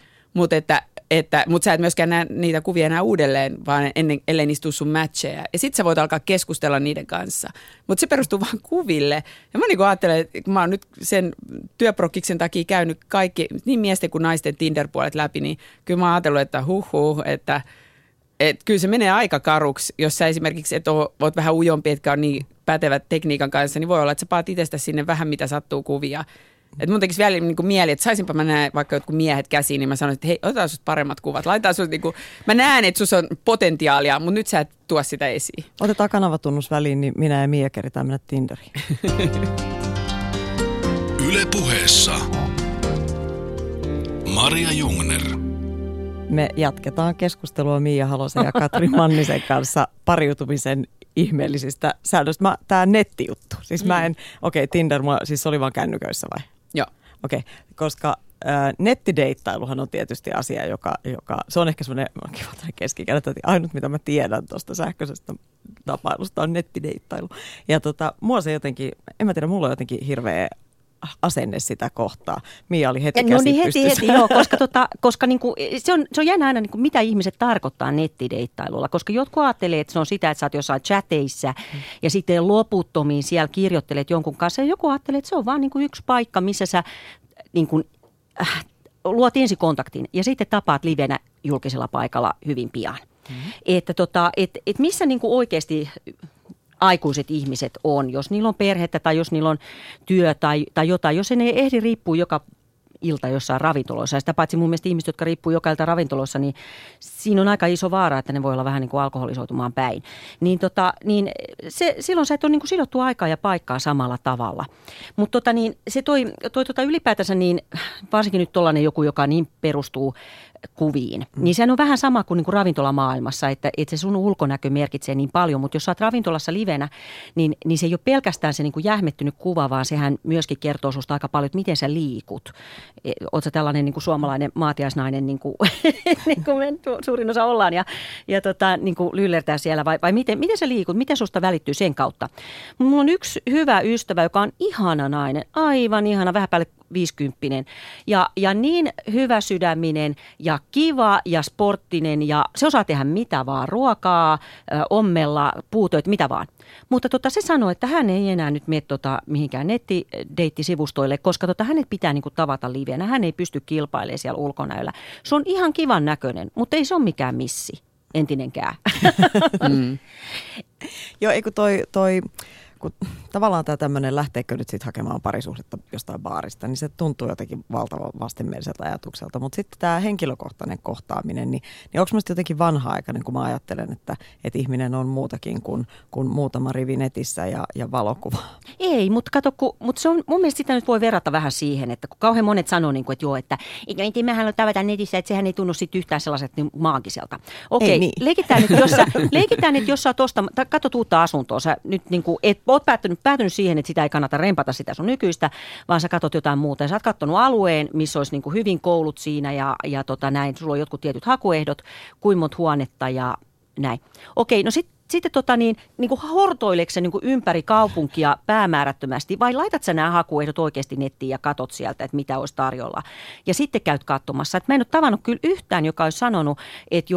Mutta sä et myöskään näe niitä kuvia enää uudelleen, vaan ellei niistä tule sun matcheja. Ja sit sä voit alkaa keskustella niiden kanssa. Mutta se perustuu vaan kuville. Ja mä niinku ajattelen, että kun mä oon nyt sen työprokkiksen takia käynyt kaikki, niin miesten kuin naisten Tinder-puolet läpi, niin kyllä mä oon ajatellut, että että kyllä se menee aika karuksi, jos sä esimerkiksi oot vähän ujompi, etkä on niin pätevät tekniikan kanssa, niin voi olla, että sä paat itsestä sinne vähän mitä sattuu kuvia. Että mun tekisi vielä niin kuin mieli, että saisinpa mä näe vaikka jotkut miehet käsiin, niin mä sanoisin, että hei, otetaan susta paremmat kuvat. Laitetaan susta niin kuin, mä näen, että sus on potentiaalia, mutta nyt sä et tuo sitä esiin.
Otetaan kanavatunnus väliin, niin minä ja Mia keritään mennä Tinderiin.
Yle Puheessa Maria Jungner.
Me jatketaan keskustelua Mia Halosen ja Katri Mannisen kanssa pariutumisen ihmeellisistä säännöistä. Tämä nettijuttu. Siis Tinder siis oli vaan kännyköissä vai?
Joo.
Okei, koska nettideittailuhan on tietysti asia, joka se on ehkä semmoinen keskikäyttö, että ainut mitä mä tiedän tuosta sähköisestä tapailusta on nettideittailu. Ja mua se jotenkin, en mä tiedä, mulla on jotenkin hirveä asenne sitä kohtaa. Mia oli heti käsi pystyssä.
Heti, joo, koska niinku, se on jännä aina, niinku, mitä ihmiset tarkoittaa nettideittailulla, koska jotkut ajattelee, että se on sitä, että sä oot jossain chateissa ja sitten loputtomiin siellä kirjoittelet jonkun kanssa, ja joku ajattelee, että se on vaan niinku yksi paikka, missä sä niinku, luot ensikontaktin ja sitten tapaat livenä julkisella paikalla hyvin pian. Että missä niinku oikeasti aikuiset ihmiset on, jos niillä on perhettä tai jos niillä on työ tai jotain. Jos ne ehdi riippuu joka ilta jossain ravintoloissa, ja sitä paitsi mun mielestä ihmiset, jotka riippuu joka ilta ravintoloissa, niin siinä on aika iso vaara, että ne voi olla vähän niin kuin alkoholisoitumaan päin. Silloin sä et ole niin kuin sidottu aikaa ja paikkaa samalla tavalla. Mutta se toi ylipäätänsä, niin varsinkin nyt tollainen joku, joka niin perustuu kuviin, niin sehän on vähän sama kuin niinku ravintolamaailmassa, että se sun ulkonäkö merkitsee niin paljon, mutta jos sä oot ravintolassa livenä, niin se ei ole pelkästään se niinku jähmettynyt kuva, vaan sehän myöskin kertoo susta aika paljon, että miten sä liikut. Oot sä tällainen niinku suomalainen maatiaisnainen, niin kuin me suurin osa ollaan, ja niinku lyllertää siellä, vai miten sä liikut, miten susta välittyy sen kautta. Mulla on yksi hyvä ystävä, joka on ihana nainen, aivan ihana, vähän päälle 50 ja niin hyvä sydäminen ja kiva ja sporttinen ja se osaa tehdä mitä vaan, ruokaa, ommella, puutöitä, mitä vaan. Mutta se sanoi, että hän ei enää nyt mene mihinkään nettideittisivustoille, koska hänet pitää niinku tavata livenä. Hän ei pysty kilpailemaan siellä ulkonäöllä. Se on ihan kivan näköinen, mutta ei se ole mikään missi, entinenkään.
Joo, eikö toi kun tavallaan tämä tämmöinen, lähteekö nyt sitten hakemaan parisuhdetta jostain baarista, niin se tuntuu jotenkin valtavan vastenmieliseltä ajatukselta. Mutta sitten tämä henkilökohtainen kohtaaminen, niin onko minusta jotenkin vanha-aikainen, kun mä ajattelen, että ihminen on muutakin kuin muutama rivi netissä ja valokuva?
Ei, mutta kato, mutta se on, mun mielestä sitä nyt voi verrata vähän siihen, että kun kauhean monet sanoo, niin kuin, että joo, että mehän haluamme tavata netissä, että sehän ei tunnu sitten yhtään sellaiset niin maagiselta. Okei, niin. leikitään nyt, jos sä oot katsot uutta asuntoa, sä nyt niin kuin, oot päätynyt siihen, että sitä ei kannata rempata sitä sun nykyistä, vaan sä katsot jotain muuta. Ja sä oot katsonut alueen, missä olisi niin kuin hyvin koulut siinä ja näin. Sulla on jotkut tietyt hakuehdot, kuinka monta huonetta ja näin. Okei, no sitten niin kuin hortoileeko sä niin kuin ympäri kaupunkia päämäärättömästi vai laitat sä nämä hakuehdot oikeasti nettiin ja katot sieltä, että mitä olisi tarjolla. Ja sitten käyt katsomassa. Että mä en ole tavannut kyllä yhtään, joka olisi sanonut, että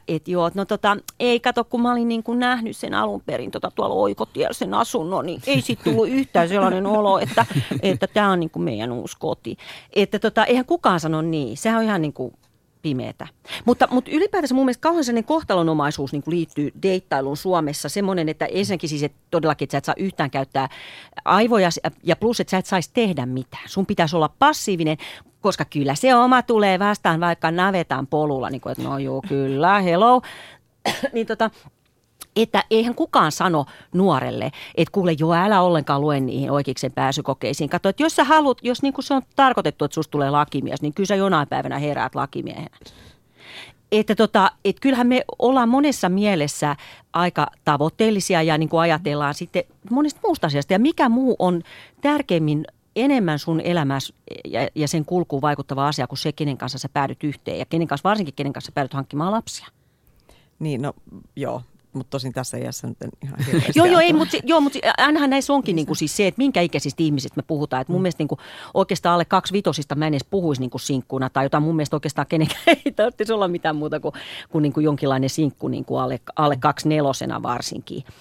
ei kato, kun mä olin niin kuin nähnyt sen alun perin tuolla Oikotiellä sen asunnon, niin ei siitä tullut yhtään sellainen olo, että tämä on niin kuin meidän uusi koti. Että eihän kukaan sano niin. Sehän on ihan niin kuin pimeätä. Mutta ylipäätänsä mun mielestä kauhean sellainen kohtalonomaisuus niin kuin liittyy deittailuun Suomessa. Semmoinen, että ensinnäkin siis, että todellakin, että sä et saa yhtään käyttää aivoja ja plus, että sä et saisi tehdä mitään. Sun pitäisi olla passiivinen, koska kyllä se oma tulee vastaan vaikka navetan polulla, niin kuin, että no joo, kyllä, hello. niin että eihän kukaan sano nuorelle, että kuule joo, älä ollenkaan lue niihin oikeiksen pääsykokeisiin. Kato, että jos sä haluat, jos niin kuin se on tarkoitettu, että susta tulee lakimies, niin kyllä sä jonain päivänä heräät lakimiehenä. Että kyllähän me ollaan monessa mielessä aika tavoitteellisia ja niin kuin ajatellaan sitten monesta muusta asiasta. Ja mikä muu on tärkeimmin enemmän sun elämässä ja sen kulkuun vaikuttava asia kuin se, kenen kanssa sä päädyt yhteen ja varsinkin kenen kanssa päädyt hankkimaan lapsia.
Niin, no joo. Mutta tosin tässä iässä nyt ihan hirveästi.
mutta ainahan näissä onkin niinku siis se, että minkä ikäisistä ihmisistä me puhutaan. Et mun mielestä niinku oikeastaan alle 2-5 mä en edes puhuisi niinku sinkkuna tai jotain mun mielestä oikeastaan kenenkään ei tarvitsisi olla mitään muuta kuin niinku jonkinlainen sinkku niinku alle 2-4 varsinkin.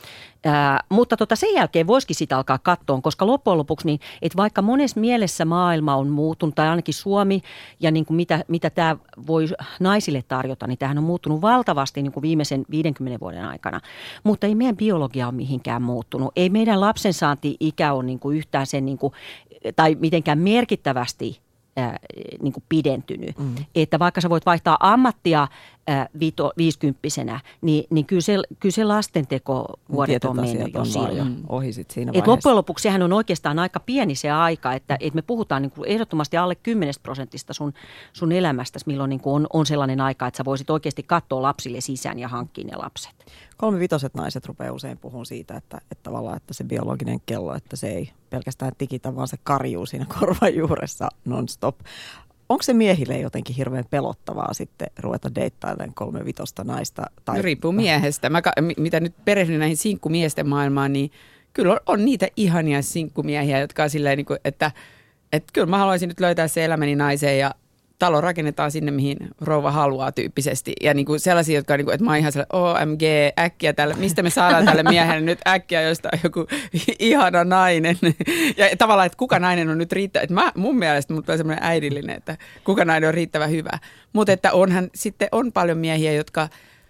Mutta sen jälkeen voisikin sitä alkaa katsoa, koska loppujen lopuksi, niin, että vaikka monessa mielessä maailma on muuttunut, tai ainakin Suomi, ja niin kuin mitä tämä voi naisille tarjota, niin tämähän on muuttunut valtavasti niin kuin viimeisen 50 vuoden aikana. Mutta ei meidän biologia ole mihinkään muuttunut. Ei meidän lapsensaanti-ikä ole niin kuin yhtään sen, niin kuin, tai mitenkään merkittävästi niin kuin pidentynyt. Että vaikka sä voit vaihtaa ammattia 50-vuotiaana, niin kyllä se lastenteko vuodet on mennyt jo silloin.
Ohi sit siinä
vaiheessa. Loppujen lopuksi sehän on oikeastaan aika pieni se aika, että me puhutaan niin kuin ehdottomasti alle 10% sun elämästäsi, milloin niin kuin on sellainen aika, että sä voisit oikeasti katsoa lapsille sisään ja hankkia ne lapset.
3-5 naiset rupeaa usein puhumaan siitä, että tavallaan että se biologinen kello, että se ei pelkästään tikitä, vaan se karjuu siinä korvan juuressa non-stop. Onko se miehille jotenkin hirveän pelottavaa sitten ruveta deittailemaan 3-5 naista? Tai...
Riippuu miehestä. Mitä nyt perehdyn näihin sinkkumiesten maailmaan, niin kyllä on niitä ihania sinkkumiehiä, jotka on silleen, että kyllä mä haluaisin nyt löytää se elämäni naiseen ja talo rakennetaan sinne, mihin rouva haluaa tyyppisesti. Ja niin kuin sellaisia, jotka on, niin kuin, että mä oon ihan sellainen OMG, äkkiä tälle, mistä me saadaan tälle miehelle nyt äkkiä jostain joku ihana nainen. Ja tavallaan, että kuka nainen on nyt riittävä. Että mun mielestä mut on semmoinen äidillinen, että kuka nainen on riittävän hyvä. Mutta että on paljon miehiä, jotka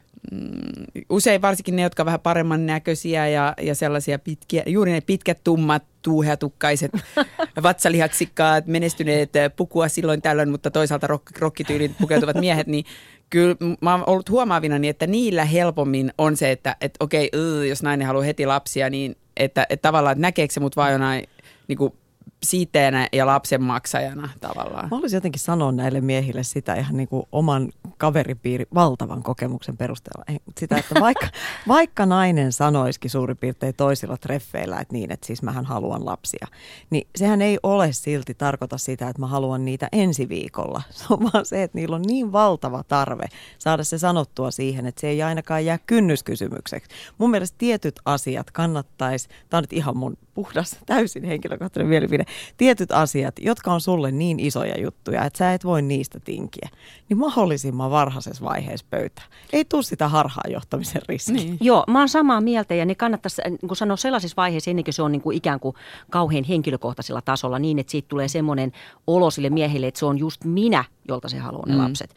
usein varsinkin ne, jotka on vähän paremman näköisiä ja sellaisia pitkiä, juuri ne pitkät, tummat, tuuheatukkaiset, vatsalihaksikkaat, menestyneet pukua silloin tällöin, mutta toisaalta rokkityyliin pukeutuvat miehet, niin kyllä mä oon ollut huomaavinani, että niillä helpommin on se, että okei, jos nainen haluaa heti lapsia, niin että tavallaan, että näkeekö se mut vaan jonain niin kuin siiteenä ja lapsen maksajana tavallaan.
Mä haluaisin jotenkin sanoa näille miehille sitä ihan niin kuin oman kaveripiirin valtavan kokemuksen perusteella. Sitä, että vaikka nainen sanoisikin suurin piirtein toisilla treffeillä, että niin, että siis mähän haluan lapsia, niin sehän ei ole silti tarkoita sitä, että mä haluan niitä ensi viikolla. Se on vaan se, että niillä on niin valtava tarve saada se sanottua siihen, että se ei ainakaan jää kynnyskysymykseksi. Mun mielestä tietyt asiat kannattaisi, tämä on nyt ihan mun puhdas, täysin henkilökohtainen mielipide, tietyt asiat, jotka on sulle niin isoja juttuja, että sä et voi niistä tinkiä, niin mahdollisimman varhaisessa vaiheessa pöytään. Ei tule sitä harhaanjohtamisen riskiä.
Niin. Joo, mä oon samaa mieltä ja ne kannattaisi niin sanoa sellaisissa vaiheissa ennen kuin se on niin kuin ikään kuin kauhean henkilökohtaisella tasolla niin, että siitä tulee semmoinen olo sille miehelle, että se on just minä, jolta se haluaa ne lapset.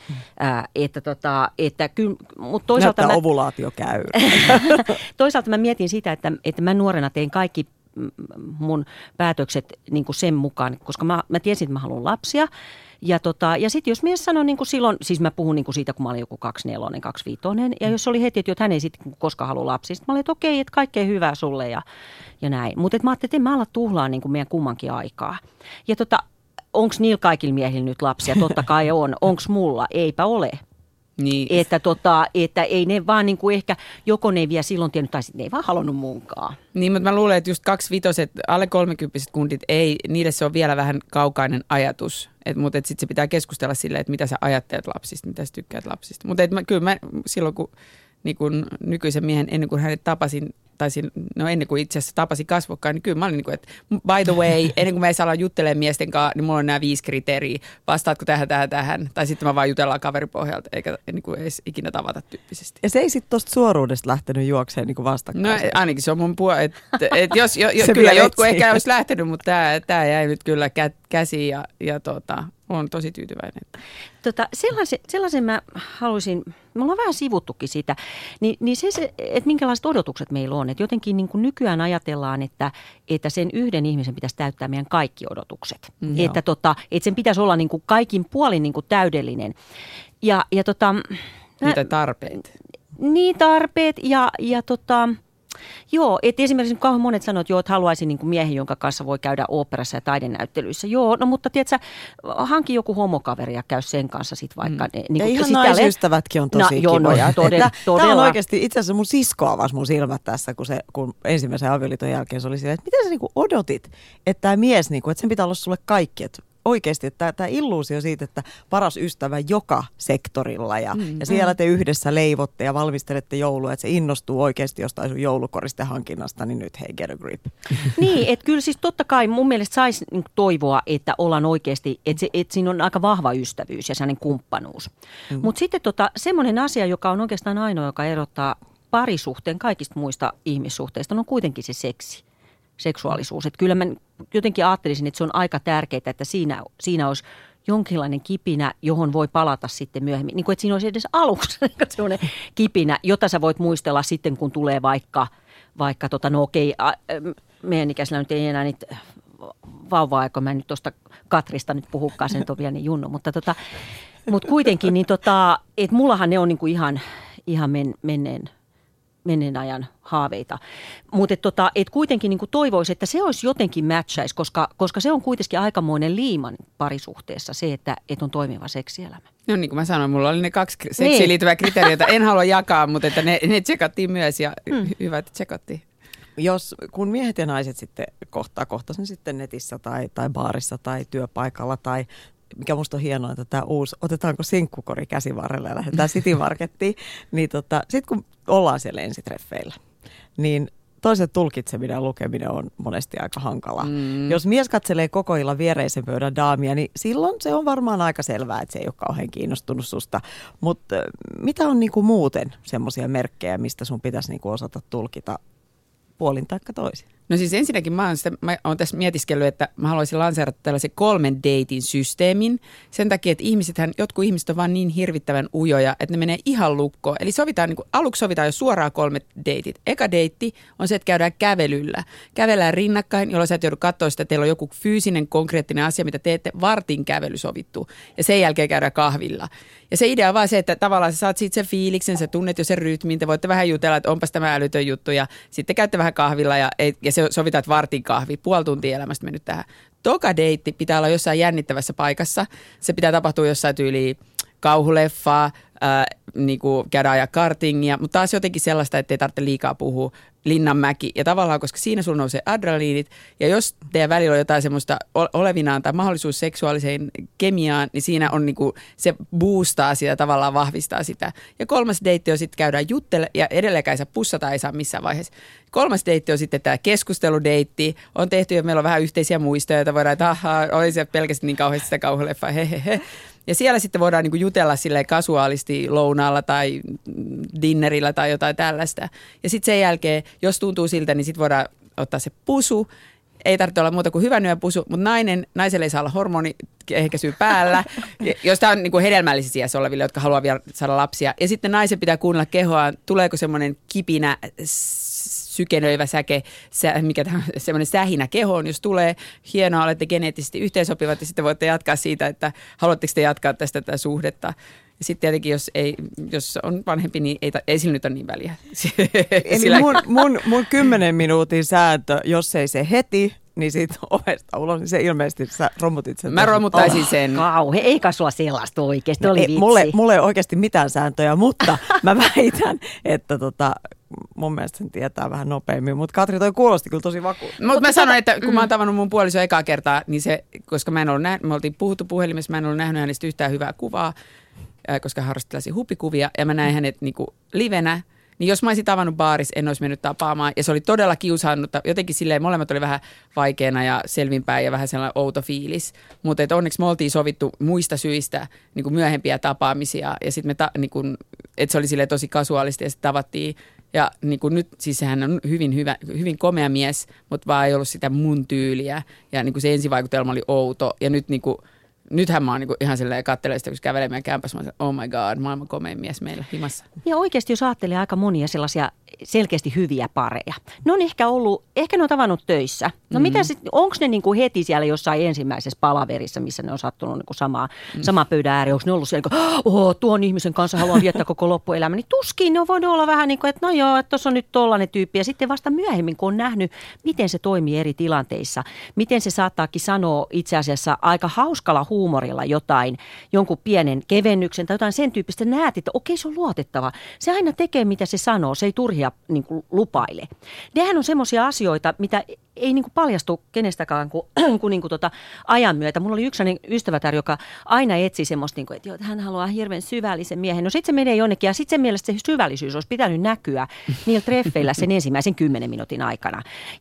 Että kyllä, mutta toisaalta
näyttää ovulaatio käy.
Toisaalta mä mietin sitä, että mä nuorena tein kaikki mun päätökset niin kuin sen mukaan, koska mä tiesin, että mä haluan lapsia. Ja sitten jos mies sanoi niin kuin silloin, siis mä puhun niin kuin siitä, kun mä olin joku 24, 25, ja jos oli heti, että hän ei sitten koskaan halua lapsia, sitten mä olin, että okei, että kaikkea hyvää sulle ja näin. Mutta mä ajattelin, että en mä ala tuhlaa niin kuin meidän kummankin aikaa. Ja onko niillä kaikilla miehillä nyt lapsia? Totta kai on. Onko mulla? Eipä ole. Niin. Että ei ne vaan niin kuin ehkä, joko ne ei vielä silloin tiennyt, tai sitten ne ei vaan halunnut munkaan.
Niin, mutta mä luulen, että just 25, alle 30 kundit, niille se on vielä vähän kaukainen ajatus. Mutta sitten se pitää keskustella silleen, että mitä sä ajattelet lapsista, mitä sä tykkäät lapsista. Mutta kyllä mä silloin, kun niin nykyisen miehen, ennen kuin hänet tapasin, ennen kuin itse asiassa tapasin kasvokkaan, niin kyllä mä olin niin kuin, että by the way, ennen kuin mä edes alan juttelemaan miesten kanssa, niin mulla on nämä 5 kriteeriä. Vastaatko tähän? Tai sitten mä vaan jutellaan kaveripohjalta, eikä niin kuin edes ikinä tavata tyyppisesti.
Ja se ei sitten tuosta suoruudesta lähtenyt juokseen niin kuin vastakkain?
No ainakin se on mun että jos kyllä jotkut ehkä olisi lähtenyt, mutta tämä jäi nyt kyllä käsiin ja olen tosi tyytyväinen.
Sellaisen mä haluaisin, me ollaan vähän sivuttukin sitä, niin se, että minkälaiset odotukset meillä on. Että jotenkin niin kuin nykyään ajatellaan, että sen yhden ihmisen pitäisi täyttää meidän kaikki odotukset. Että sen pitäisi olla niin kuin kaikin puolin niin kuin täydellinen.
Niitä tarpeet.
Niin tarpeet ja joo, että esimerkiksi kauhean monet sanoo, että haluaisin niin kuin miehen, jonka kanssa voi käydä oopperassa ja taidenäyttelyissä. Joo, no mutta tiedätkö, hanki joku homokaveri ja käy sen kanssa sitten vaikka. Niin
ja ihan naisystävätkin on tosi kivoja. Tämä on oikeasti, itse asiassa mun sisko avasi mun silmät tässä, kun ensimmäisen avioliiton jälkeen se oli silleen, että miten sä niinku odotit, että tämä mies, niinku, että sen pitää olla sulle kaikki, että oikeasti, että tämä illuusio siitä, että paras ystävä joka sektorilla ja siellä te yhdessä leivotte ja valmistelette joulua, että se innostuu oikeasti jostain sun joulukoristen hankinnasta, niin nyt hei, get a grip.
Niin, että kyllä siis totta kai mun mielestä saisi toivoa, että ollaan oikeasti, että siinä on aika vahva ystävyys ja sellainen kumppanuus. Mutta sitten semmoinen asia, joka on oikeastaan ainoa, joka erottaa parisuhteen kaikista muista ihmissuhteista on kuitenkin se seksuaalisuus. Että kyllä mä jotenkin ajattelisin, että se on aika tärkeää, että siinä olisi jonkinlainen kipinä, johon voi palata sitten myöhemmin. Niin kuin, että siinä olisi edes aluksi sellainen kipinä, jota sä voit muistella sitten, kun tulee vaikka no okei, meidän ikäisellä nyt ei enää niitä vauva-aikoja, mä en nyt tuosta Katrista nyt puhukaan, sen on vielä niin junnu, mutta kuitenkin, niin että mullahan ne on niin kuin ihan menneen ajan haaveita. Mutta et kuitenkin niin kuin toivoisi, että se olisi jotenkin matchaisi, koska se on kuitenkin aikamoinen liiman parisuhteessa se, että on toimiva seksielämä.
No niin kuin mä sanoin, mulla oli ne 2 seksiin liittyvää kriteeriä, joita en halua jakaa, mutta että ne tsekattiin myös ja hyvä, että tsekattiin.
Kun miehet ja naiset sitten kohtaisen sitten netissä tai baarissa tai työpaikalla tai mikä musta on hienoa, että tämä uusi, otetaanko sinkkukori käsivarrelle ja lähdetään City Markettiin, niin sitten kun ollaan siellä ensitreffeillä, niin toisen tulkitseminen ja lukeminen on monesti aika hankalaa. Jos mies katselee koko illan viereisen pöydän daamia, niin silloin se on varmaan aika selvää, että se ei ole kauhean kiinnostunut susta. Mutta mitä on niinku muuten semmoisia merkkejä, mistä sun pitäisi niinku osata tulkita puolin taikka toisin?
No siis ensinnäkin mä oon tässä mietiskellyt, että mä haluaisin lanseerata tällaisen 3 deitin systeemin. Sen takia, että jotkut ihmiset on vaan niin hirvittävän ujoja, että ne menee ihan lukkoon. Eli aluksi sovitaan jo suoraan 3 deitit. Eka deitti on se, että käydään kävelyllä. Kävellään rinnakkain, jolloin sä et joudu katsoa sitä, että teillä on joku fyysinen, konkreettinen asia, mitä teette, vartin kävely sovittu. Ja sen jälkeen käydään kahvilla. Ja se idea on vaan se, että tavallaan sä saat siitä sen fiiliksen, sä tunnet jo sen rytmin, te voitte vähän jutella, että onpas tämä älytön juttu ja sitten käytte vähän kahvilla ja se sovitaan, että vartin kahvi, puoli tuntia elämästä mennyt tähän. Toka deitti pitää olla jossain jännittävässä paikassa, se pitää tapahtua jossain tyyliin kauhuleffaa, niin kuin käydään ajaa kartingia, mutta taas jotenkin sellaista, että ei tarvitse liikaa puhua, Linnanmäki. Ja tavallaan, koska siinä sulla nousee adrenaliinit, ja jos teidän välillä on jotain semmoista olevinaan tai mahdollisuus seksuaaliseen kemiaan, niin siinä on niinku, se boostaa sitä, tavallaan vahvistaa sitä. Ja 3. deitti on sitten käydään juttele, ja edelleenkään ei saa pussata, ei saa missään vaiheessa. 3. deitti on sitten tämä keskusteludeitti. On tehty, ja meillä on vähän yhteisiä muistoja, joita voidaan, että oli se pelkästään niin kauheasti sitä kauhuleffaa, hehehe. Ja siellä sitten voidaan niinku jutella silleen kasuaalisti lounaalla tai dinnerillä tai jotain tällaista. Ja sitten sen jälkeen, jos tuntuu siltä, niin sitten voidaan ottaa se pusu. Ei tarvitse olla muuta kuin hyvän yön pusu, mutta naiselle ei saa olla hormoniehkäisyä päällä, jos tämä on niinku hedelmällisissä iässä oleville, jotka haluaa vielä saada lapsia. Ja sitten naisen pitää kuunnella kehoaan, tuleeko semmoinen kipinä, sykenöivä säke, mikä tämä semmoinen sähinä kehoon, jos tulee. Hienoa, olette geneettisesti yhteensopivat ja sitten voitte jatkaa siitä, että haluatteko te jatkaa tätä suhdetta. Ja sitten tietenkin, jos on vanhempi, niin ei sillä nyt ole niin väliä.
Eli mun 10 minuutin sääntö, jos ei se heti, niin siitä ovesta ulos, niin se ilmeisesti sä romutit sen.
Mä romuttaisin sen.
Kauhe, eikä sulla sellaista oikeasti, oli vitsi.
Mulla ei oikeasti mitään sääntöjä, mutta mä väitän, että mun mielestä sen tietää vähän nopeammin. Mutta Katri, toi kuulosti kyllä tosi vakuuttavaa.
Mutta mä sanon, että kun mä oon tavannut mun puoliso ekaa kertaa, niin koska me oltiin puhuttu puhelimessa, mä en ollut nähnyt hänestä yhtään hyvää kuvaa, koska harrastin tällaisia hupikuvia, ja mä näin hänet niinku livenä. Niin jos mä olisin tavannut baarissa, en olisi mennyt tapaamaan. Ja se oli todella kiusannutta. Jotenkin silleen molemmat oli vähän vaikeana ja selvinpäin ja vähän sellainen outo fiilis. Mutta onneksi me oltiin sovittu muista syistä niin kuin myöhempiä tapaamisia. Ja sitten että se oli silleen tosi kasuaalisti ja sitten tavattiin. Ja niin kuin nyt, siis hän on hyvin komea mies, mutta vaan ei ollut sitä mun tyyliä. Ja niin kuin se ensivaikutelma oli outo. Ja nyt niin kuin nythän mä oon niinku ihan silleen katselemaan sitä, kun kävelee meidän kämpässä, mä oon oh my god, maailman komein mies meillä himassa.
Ja oikeasti jos ajattelee aika monia sellaisia selkeästi hyviä pareja. Ne on ehkä ne on tavannut töissä. No mitä sitten, onko ne niinku heti siellä jossain ensimmäisessä palaverissa, missä ne on sattunut niinku sama pöydän ääri, onko ne ollut siellä, tuon ihmisen kanssa haluan viettää koko loppuelämä, niin tuskin ne on voinut olla vähän niin kuin, että no joo, että tuossa on nyt tollainen tyyppi. Ja sitten vasta myöhemmin, kun on nähnyt, miten se toimii eri tilanteissa, miten se saattaakin sanoa itse asiassa aika hauskalla huumorilla jonkun pienen kevennyksen tai jotain sen tyyppistä, näet, että okei, se on luotettava. Se aina tekee, mitä se sanoo, se ei turhia niin kuin lupaile. Nehän on semmoisia asioita, mitä ei niin kuin paljastu kenestäkään kuin ajan myötä. Mulla oli yksi ystävätär, joka aina etsi semmoista, niin kuin, että hän haluaa hirveän syvällisen miehen. No sitten se menee jonnekin ja sitten sen mielestä se syvällisyys olisi pitänyt näkyä niillä treffeillä sen ensimmäisen 10 minuutin aikana.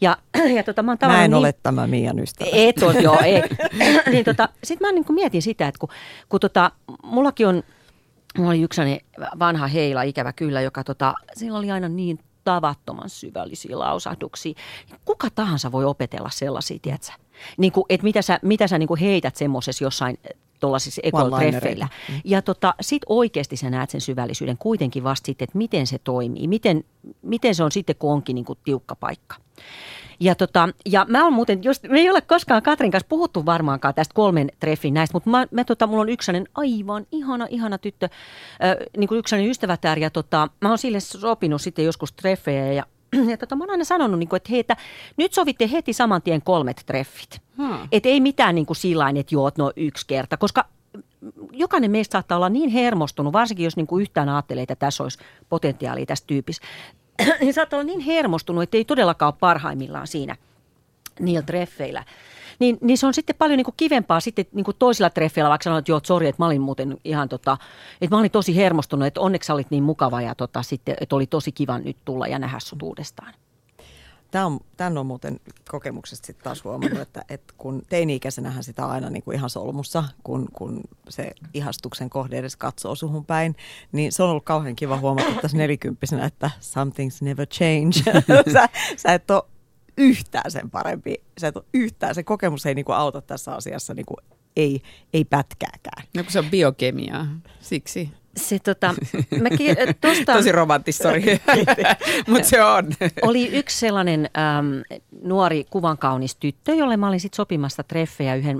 Mä en ole tämä Mian ystävä.
Et ole, joo, ei. Niin sitten mä niin kuin mietin sitä, että kun mullakin on mulla oli yksi vanha heila, ikävä kyllä, joka sillä oli aina niin tavattoman syvällisiä lausahduksia. Kuka tahansa voi opetella sellaisia, tiedätkö? Niin kuin, että mitä sä niin kuin heität semmoisessa jossain tuollaisissa ekotreffeillä. Ja sit oikeasti sä näet sen syvällisyyden kuitenkin vasta sitten, että miten se toimii. Miten se on sitten, kun onkin niin kuin tiukka paikka. Ja mä oon muuten, me ei ole koskaan Katrin kanssa puhuttu varmaankaan tästä 3 treffin näistä, mutta mulla on yksi aivan ihana tyttö, niin kuin yksi ystävätär, ja mä oon sille sopinut sitten joskus treffejä, ja mä oon aina sanonut, niin kuin, että hei, että nyt sovitte heti saman tien 3 treffit. Että ei mitään niin kuin sillain, että joo, no 1 kerta, koska jokainen meistä saattaa olla niin hermostunut, varsinkin jos niin kuin yhtään ajattelee, että tässä olisi potentiaalia tässä tyypissä. Niin saattaa olla niin hermostunut, että ei todellakaan ole parhaimmillaan siinä niillä treffeillä. Niin se on sitten paljon niin kuin kivempaa sitten niin kuin toisilla treffeillä, vaikka sanoit, että joo, sori, että mä olin muuten ihan että mä olin tosi hermostunut, että onneksi sä olit niin mukava ja sitten, että oli tosi kiva nyt tulla ja nähdä sut uudestaan.
Tämän on muuten kokemuksesta sitten taas huomannut, että kun teini-ikäisenähän sitä on aina niin kuin ihan solmussa, kun se ihastuksen kohde edes katsoo suhun päin, niin se on ollut kauhean kiva huomata tässä 40-vuotiaana, että some things never change. sä et ole yhtään sen parempi, se kokemus ei niin kuin auta tässä asiassa, niin kuin ei pätkääkään.
No kun se on biokemiaa, siksi.
Se
tosi romanttista, sori, mutta se on.
Oli yksi sellainen nuori kuvankaunis tyttö, jolle mä olin sitten sopimassa treffejä yhden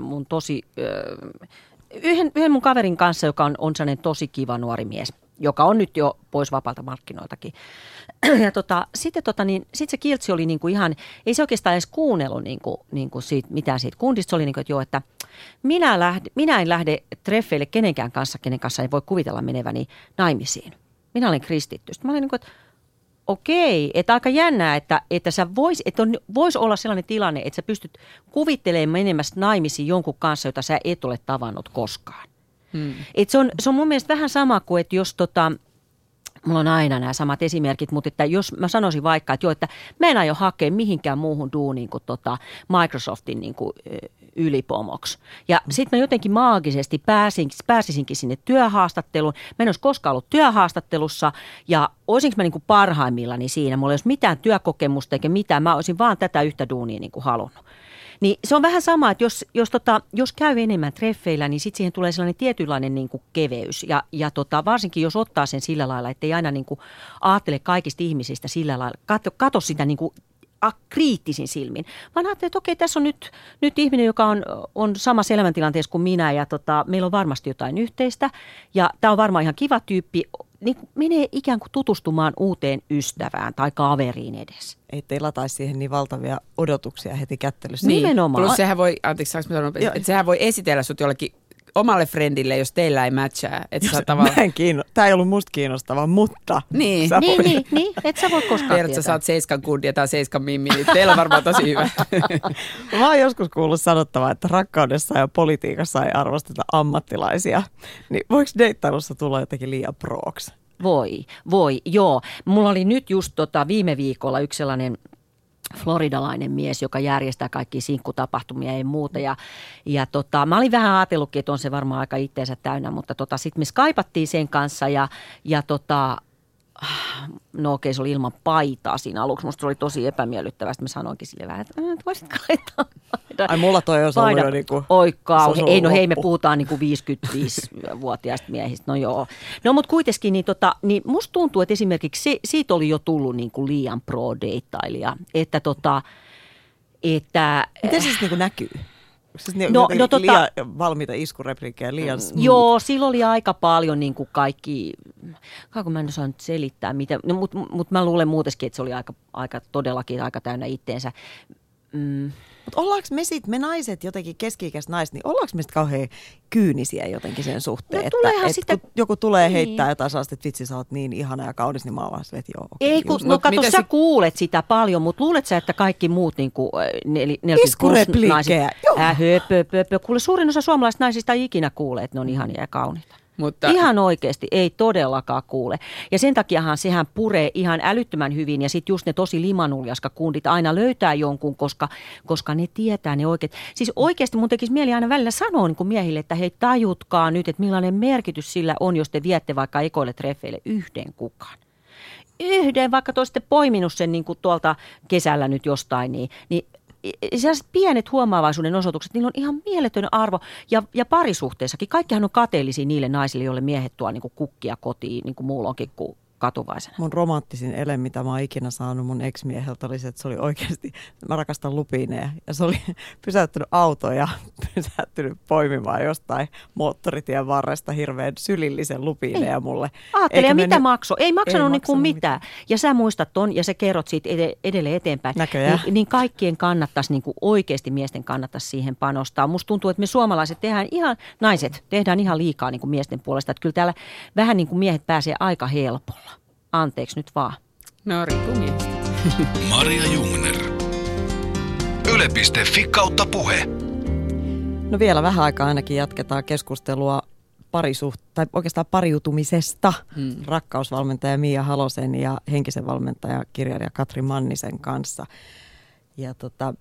mun kaverin kanssa, joka on sellainen tosi kiva nuori mies, joka on nyt jo pois vapaalta markkinoiltakin. Ja sitten se kiltsi oli niinku ihan, ei se oikeastaan edes kuunnellut niinku siitä, mitään siitä kundista. Se oli niinku, että joo, että minä en lähde treffeille kenenkään kanssa, kenen kanssa ei voi kuvitella meneväni naimisiin. Minä olen kristitty. Sitten mä olin niinku, että okei, että aika jännää, että voisi olla sellainen tilanne, että sä pystyt kuvittelemaan menemässä naimisiin jonkun kanssa, jota sä et ole tavannut koskaan. Et se on mun mielestä vähän sama kuin, että jos mulla on aina nämä samat esimerkit, mutta että jos mä sanoisin vaikka, että joo, että mä en aio hakea mihinkään muuhun duuniin kuin Microsoftin niin kuin ylipomoksi. Ja sitten mä jotenkin maagisesti pääsisinkin sinne työhaastatteluun. Mä en olisi koskaan ollut työhaastattelussa ja olisinko mä niin kuin parhaimmillani siinä. Mulla ei olisi mitään työkokemusta eikä mitään. Mä olisin vaan tätä yhtä duunia niin kuin halunnut. Niin se on vähän sama, että jos käy enemmän treffeillä, niin sitten siihen tulee sellainen tietynlainen niin kuin keveys. Ja varsinkin jos ottaa sen sillä lailla, että ei aina niin kuin ajattele kaikista ihmisistä sillä lailla, kato sitä niin kuin kriittisin silmin. Vaan ajattelin, että okei, tässä on nyt ihminen, joka on samassa elämäntilanteessa kuin minä ja meillä on varmasti jotain yhteistä. Ja tämä on varmaan ihan kiva tyyppi. Niin menee ikään kuin tutustumaan uuteen ystävään tai kaveriin edes.
Ettei lataisi siihen niin valtavia odotuksia heti kättelyssä.
Niin. Nimenomaan.
Plus sehän voi, sehän voi esitellä sut jollekin omalle friendille, jos teillä ei matchaa.
Tämä ei ollut musta kiinnostavaa, mutta...
Niin, et sä voi koskaan
tiedät, sä saat 7 kundia tai 7 mimmi, niin teillä on varmaan tosi hyvä.
Mä oon joskus kuullut sanottavaa, että rakkaudessa ja politiikassa ei arvosteta ammattilaisia. Niin voiko deittailussa tulla jotenkin liian prooksi?
Voi, joo. Mulla oli nyt just viime viikolla yksi sellainen floridalainen mies, joka järjestää kaikkia sinkkutapahtumia ja muuta. Ja mä olin vähän ajatellutkin, että on se varmaan aika itteensä täynnä, mutta sitten me skypattiin sen kanssa no okei, se oli ilman paitaa siinä aluksi. Musta se oli tosi epämiellyttävää. Sitten mä sanoinkin sille vähän, että voisitko laittaa paidan.
Ai mulla toi olisi ollut jo niinku...
Oi kauhean. Ei, no hei, me puhutaan niinku 55-vuotiaista miehistä. No joo. No mutta kuitenkin, niin musta tuntuu, että esimerkiksi siitä oli jo tullut niinku liian pro-deittailija. Että
miten se niinku näkyy? Siis liian valmiita iskurepliikkejä, liian smooth.
Joo, sillä oli aika paljon niin kuin kaikki, kun mä en osaa nyt selittää, mitä, no, mutta mä luulen muutenkin, että se oli todellakin aika täynnä itteensä.
Mutta ollaanko me naiset, jotenkin keski-ikäiset naiset, niin ollaanko me sitten kauhean kyynisiä jotenkin sen suhteen?
No,
että kun joku tulee heittää jotain sellaista, että vitsi sä oot niin ihana ja kaunis, niin mä oon vaan että joo.
Ei, no kato, sä kuulet sitä paljon, mutta luulet sä, että kaikki muut niin kuin 40 plus naiset, kuule suurin osa suomalaisista naisista ei ikinä kuule, että ne on ihania ja kauniita.
Mutta
ihan oikeasti, ei todellakaan kuule. Ja sen takiahan sehän puree ihan älyttömän hyvin ja sitten just ne tosi limanuljaskakundit aina löytää jonkun, koska ne tietää ne oikeat. Siis oikeasti mun tekisi mieli aina välillä sanoa niin kuin miehille, että hei tajutkaa nyt, että millainen merkitys sillä on, jos te viette vaikka ekoille treffeille yhden kukaan. Yhden, vaikka te olisitte poiminut sen niin kuin tuolta kesällä nyt jostain, niin sellaiset pienet huomaavaisuuden osoitukset, niillä on ihan mieletön arvo. Ja parisuhteessakin, kaikkihan on kateellisia niille naisille, joille miehet tuo niin kuin kukkia kotiin, niin kuin muulloinkin kuin katuvaisena.
Mun romanttisin ele, mitä mä oon ikinä saanut mun ex-mieheltä, oli se, että se oli oikeasti, mä rakastan lupineja. Ja se oli pysäyttänyt autoon ja pysäyttänyt poimimaan jostain moottoritien varresta hirveän sylillisen lupineja mulle.
Ajattelin, ja mitä maksoi? Ei maksanut niin kuin mitään. Ja sä muistat ton ja sä kerrot siitä edelleen eteenpäin. Niin kaikkien kannattaisi, niin kuin oikeasti miesten kannattaisi siihen panostaa. Musta tuntuu, että me suomalaiset naiset tehdään ihan liikaa niin kuin miesten puolesta. Että kyllä täällä vähän niin kuin miehet pääsee aika helpolla. Anteeksi nyt vaan.
No riippuu miehistä.
Maria Jungner. Yle.fi/puhe.
No vielä vähän aikaa ainakin jatketaan keskustelua tai oikeastaan pariutumisesta rakkausvalmentaja Mia Halosen ja henkisen valmentaja kirjailija Katri Mannisen kanssa. Ja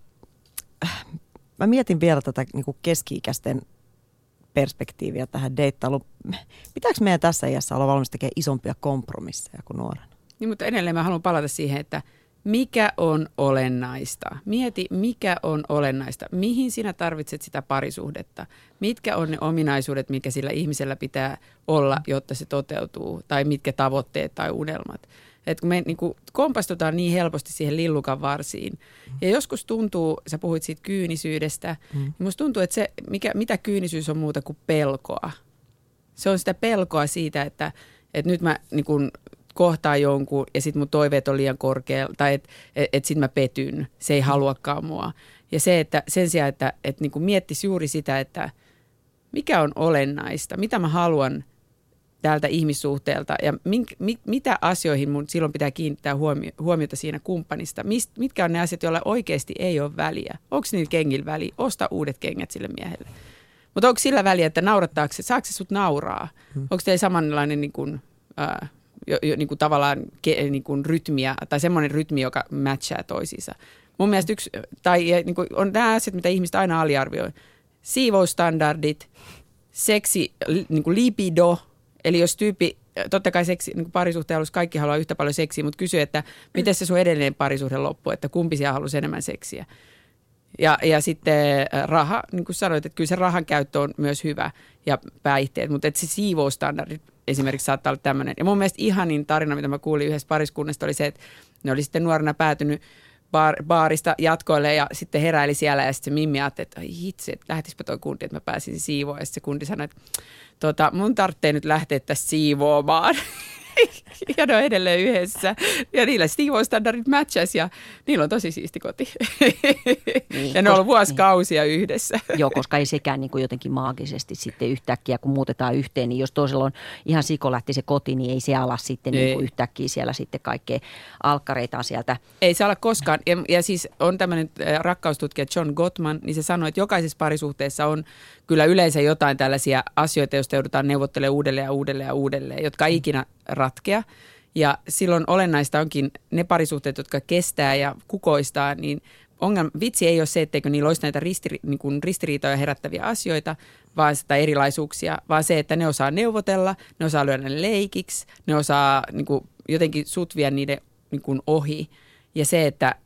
mä mietin vielä tätä niin kuin keski-ikäisten perspektiiviä tähän deittailuun. Pitääkö meidän tässä iässä olla valmis tekemään isompia kompromisseja kuin nuorena?
Niin, mutta edelleen mä haluan palata siihen, että mikä on olennaista? Mieti, mikä on olennaista. Mihin sinä tarvitset sitä parisuhdetta? Mitkä on ne ominaisuudet, mikä sillä ihmisellä pitää olla, jotta se toteutuu? Tai mitkä tavoitteet tai unelmat? Että kun me niin kuin kompastutaan niin helposti siihen lillukan varsiin. Ja joskus tuntuu, sä puhuit siitä kyynisyydestä, niin musta tuntuu, että se, mitä kyynisyys on muuta kuin pelkoa. Se on sitä pelkoa siitä, että nyt mä niin kuin kohtaan jonkun ja sit mun toiveet on liian korkealla tai että sit mä petyn, se ei haluakaan mua. Ja se, että sen sijaan, että niin kuin miettisi juuri sitä, että mikä on olennaista, mitä mä haluan tältä ihmissuhteelta ja mitä asioihin mun silloin pitää kiinnittää huomiota siinä kumppanista. Mitkä on ne asiat, joilla oikeasti ei ole väliä? Onko niillä kengillä väliä? Osta uudet kengät sille miehelle. Mutta onko sillä väliä, että naurattaako se? Saako se sut nauraa? Onko teillä samanlainen niin kuin, niin kuin tavallaan niin kuin rytmiä tai semmoinen rytmi, joka matchaa toisiinsa? Mun mielestä niin kuin on nämä asiat, mitä ihmiset aina aliarvioi. Siivousstandardit, seksi, niin kuin libido. Eli jos tyyppi, totta kai seksi, niin parisuhteen alussa kaikki haluaa yhtä paljon seksiä, mutta kysyy, että miten se sun edellinen parisuhde loppuu, että kumpi siellä haluaisi enemmän seksiä. Ja sitten raha, niin kuin sanoit, että kyllä se rahan käyttö on myös hyvä ja päihteet, mutta että se siivoustandardit esimerkiksi saattaa olla tämmöinen. Ja mun mielestä ihanin tarina, mitä mä kuulin yhdessä pariskunnasta, oli se, että ne oli sitten nuorena päätynyt baarista jatkoille ja sitten heräili siellä ja sitten se Mimmi ajatteli, että hitsi, että lähtispä toi kundi, että mä pääsin siivoon. Ja sitten se kundi sanoi, että mun tarvitsee nyt lähteä tästä siivoamaan. Ja ne on edelleen yhdessä. Ja niillä siivoustandardit matchas ja niillä on tosi siisti koti. Niin, ja ne on ollut vuosikausia yhdessä.
Joo, koska ei sekään niin kuin jotenkin maagisesti sitten yhtäkkiä, kun muutetaan yhteen, niin jos toisella on ihan sikolähti se koti, niin ei se ala sitten niin kuin yhtäkkiä siellä sitten kaikkea alkkareitaan sieltä.
Ei se ala koskaan. Ja siis on tämmöinen rakkaustutkija John Gottman, niin se sanoi, että jokaisessa parisuhteessa on kyllä yleensä jotain tällaisia asioita, joista joudutaan neuvottelemaan uudelleen, jotka ei ikinä ratkea. Ja silloin olennaista onkin ne parisuhteet, jotka kestää ja kukoistaa, niin vitsi ei ole se, etteikö niillä olisi näitä ristiriitoja herättäviä asioita tai erilaisuuksia, vaan se, että ne osaa neuvotella, ne osaa lyödä ne leikiksi, ne osaa niin kuin, jotenkin sutvia niiden niin kuin, ohi. Ja se, että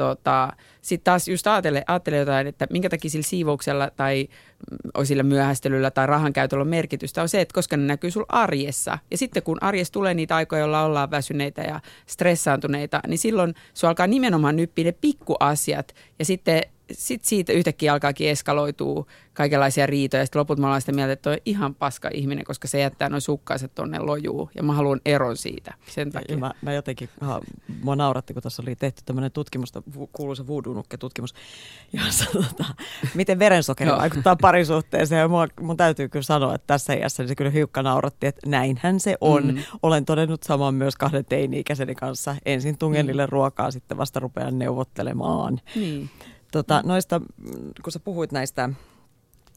sitten taas just ajattelee jotain, että minkä takia sillä siivouksella tai sillä myöhästelyllä tai rahan käytöllä on merkitystä, on se, että koska ne näkyy sulla arjessa. Ja sitten kun arjessa tulee niitä aikoja, joilla ollaan väsyneitä ja stressaantuneita, niin silloin se alkaa nimenomaan nyppiä ne pikkuasiat. Ja sitten siitä yhtäkkiä alkaakin eskaloitua kaikenlaisia riitoja. Sitten loput mä ollaan sitä mieltä, että on ihan paska ihminen, koska se jättää noin sukkaiset tonne lojuu. Ja mä haluan eron siitä sen takia.
Mä jotenkin, mua nauratti, kun tässä oli tehty tämmöinen tutkimus, kuuluisa voodoo-nukke-tutkimus, jossa miten verensokeri vaikuttaa parisuhteeseen. Ja mun täytyy kyllä sanoa, että tässä iässä niin se kyllä hiukka nauratti, että näinhän se on. Olen todennut saman myös 2 teini-ikäiseni kanssa. Ensin tungen niille ruokaa, sitten vasta rupean neuvottelemaan.
Niin.
Noista, kun sä puhuit näistä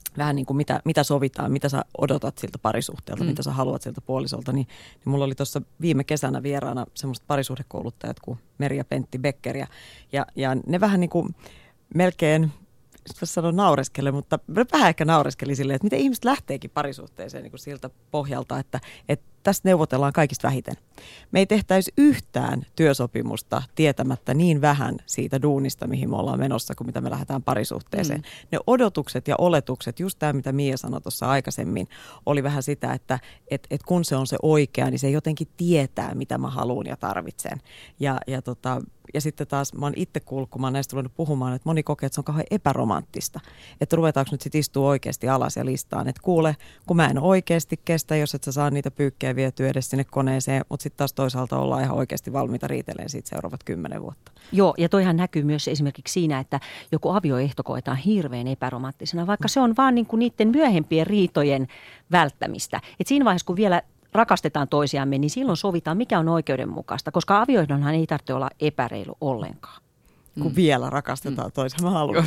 vähän niin kuin mitä sovitaan, mitä sä odotat siltä parisuhteelta, mitä sä haluat siltä puolisolta, niin mulla oli tuossa viime kesänä vieraana semmoiset parisuhdekouluttajat kuin Meri ja Pentti Becker, ja ne vähän niin kuin melkein, jos sanon naureskele, mutta vähän ehkä naureskeli silleen, että miten ihmiset lähteekin parisuhteeseen niin kuin siltä pohjalta, että tästä neuvotellaan kaikista vähiten. Me ei tehtäisi yhtään työsopimusta tietämättä niin vähän siitä duunista, mihin me ollaan menossa, kuin mitä me lähdetään parisuhteeseen. Ne odotukset ja oletukset, just tämä, mitä Mia sanoi tuossa aikaisemmin, oli vähän sitä, että kun se on se oikea, niin se jotenkin tietää, mitä mä haluan ja tarvitsen. Ja sitten taas mä oon itse kuullut, kun mä oon näistä ruvennut puhumaan, että moni kokee, että se on kauhean epäromanttista. Että ruvetaanko nyt sitten istua oikeasti alas ja listaan. Että kuule, kun mä en oikeasti kestä, jos et sä saa niitä pyykkejä vietyä edes sinne koneeseen, mutta sitten taas toisaalta ollaan ihan oikeasti valmiita riitelemään siitä seuraavat 10 vuotta.
Joo, ja toihan näkyy myös esimerkiksi siinä, että joku avioehto koetaan hirveän epäromanttisena, vaikka se on vaan niin kuin niiden myöhempien riitojen välttämistä. Et siinä vaiheessa, kun vielä rakastetaan toisiamme, niin silloin sovitaan, mikä on oikeudenmukaista, koska avioehdonhan ei tarvitse olla epäreilu ollenkaan.
Kun vielä rakastetaan toisiaan, mä haluan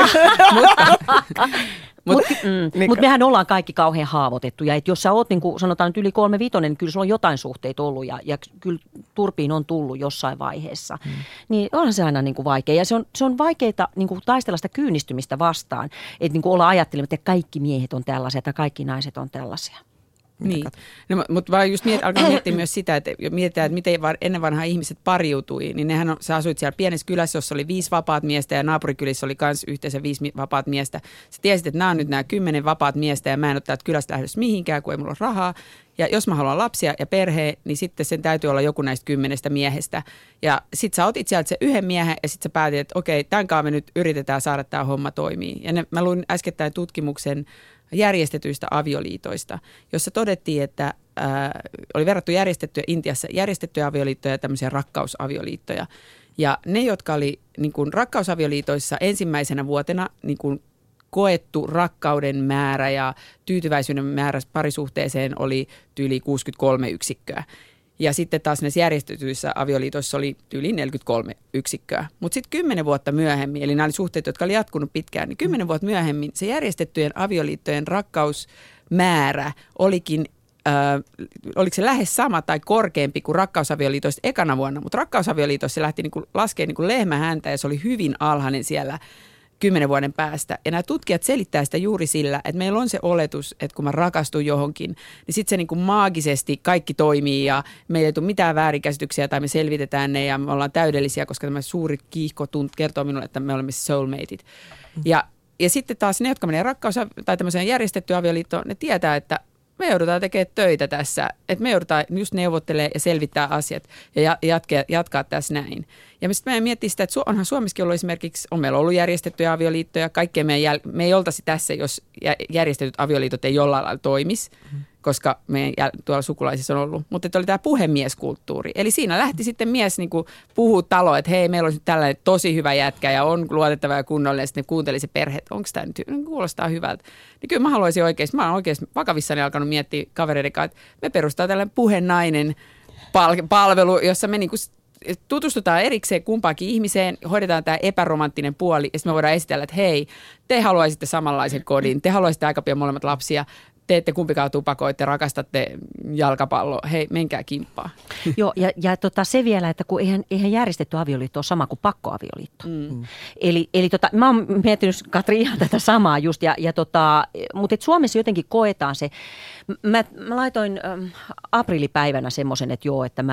Mutta mehän ollaan kaikki kauhean haavoitettuja. Et jos sä oot, niin kuin sanotaan nyt yli 35, niin kyllä sulla on jotain suhteita ollut ja kyllä turpiin on tullut jossain vaiheessa. Niin onhan se aina niin kuin vaikea. Ja se on vaikeaa niin kuin taistella sitä kyynistymistä vastaan. Että niin kuin olla ajattelematta, että kaikki miehet on tällaisia tai kaikki naiset on tällaisia.
Niin, no, mutta vaan just alkaa miettiä myös sitä, että mietitään, että miten ennen vanhaa ihmiset pariutui, niin sä asuit siellä pienessä kylässä, jossa oli 5 vapaat miestä ja naapurikylissä oli myös yhteensä 5 vapaat miestä. Sä tiesit, että nämä on nyt nämä 10 vapaat miestä ja mä en ole täältä kylästä lähdössä mihinkään, kun ei mulla ole rahaa. Ja jos mä haluan lapsia ja perheen, niin sitten sen täytyy olla joku näistä 10 miehestä. Ja sit sä otit sieltä se yhden miehen ja sit sä päätit, että okei, tämän kanssa me nyt yritetään saada tämä homma toimii. Ja mä luin äskettäin tutkimuksen järjestetyistä avioliitoista, jossa todettiin, että oli verrattu Intiassa järjestettyjä avioliittoja ja tämmöisiä rakkausavioliittoja. Ja ne, jotka oli niin kuin rakkausavioliitoissa ensimmäisenä vuotena niin kuin koettu rakkauden määrä ja tyytyväisyyden määrä parisuhteeseen oli tyyli 63 yksikköä. Ja sitten taas näissä järjestetyissä avioliitoissa oli tyyli 43 yksikköä. Mutta sitten 10 vuotta myöhemmin, eli nämä oli suhteet, jotka oli jatkunut pitkään, niin 10 vuotta myöhemmin se järjestettyjen avioliittojen rakkausmäärä olikin, oliko se lähes sama tai korkeampi kuin rakkausavioliitoista ekana vuonna. Mutta rakkausavioliitoissa se lähti laskemaan niin kuin lehmähäntä ja se oli hyvin alhainen siellä 10 vuoden päästä. Ja nämä tutkijat selittää sitä juuri sillä, että meillä on se oletus, että kun mä rakastun johonkin, niin sitten se niin kuin maagisesti kaikki toimii ja meillä ei tule mitään väärinkäsityksiä tai me selvitetään ne ja me ollaan täydellisiä, koska tämä suuri kiihko kertoo minulle, että me olemme soulmateit. Ja sitten taas ne, jotka menee tai tämmöiseen järjestettyyn avioliittoon, ne tietää, että me joudutaan tekemään töitä tässä, että me joudutaan just neuvottelemaan ja selvittää asiat ja jatkaa tässä näin. Ja sitten meidän miettii sitä, että onhan Suomessakin ollut esimerkiksi, on meillä ollut järjestettyjä avioliittoja, kaikkea me ei oltaisi tässä, jos järjestetyt avioliitot ei jollain lailla toimisi, koska meidän tuolla sukulaisissa on ollut. Mutta oli tämä puhemieskulttuuri. Eli siinä lähti sitten mies niin kuin puhuu taloon, että hei, meillä olisi nyt tällainen tosi hyvä jätkä ja on luotettava ja kunnollinen. Ja sitten ne kuunteli se perhe, että onko tämä nyt, kuulostaa hyvältä. Niin kyllä mä haluaisin mä olen oikeasti vakavissani alkanut miettiä kavereiden kanssa, että me perustaa tällainen puhenainen palvelu, jossa me niin kuin tutustutaan erikseen kumpaakin ihmiseen, hoidetaan tämä epäromanttinen puoli ja sitten me voidaan esitellä, että hei, te haluaisitte samanlaisen kodin, te haluaisitte aika pian molemmat lapsia, te ette kumpikaan tupakoitte, rakastatte jalkapalloa, hei, menkää kimppaa.
Joo, ja se vielä, että kun eihän järjestetty avioliitto ole sama kuin pakkoavioliitto. Eli mä oon miettinyt, Katri, ihan tätä samaa just, mutta Suomessa jotenkin koetaan se. Mä laitoin aprillipäivänä semmoisen, että joo, että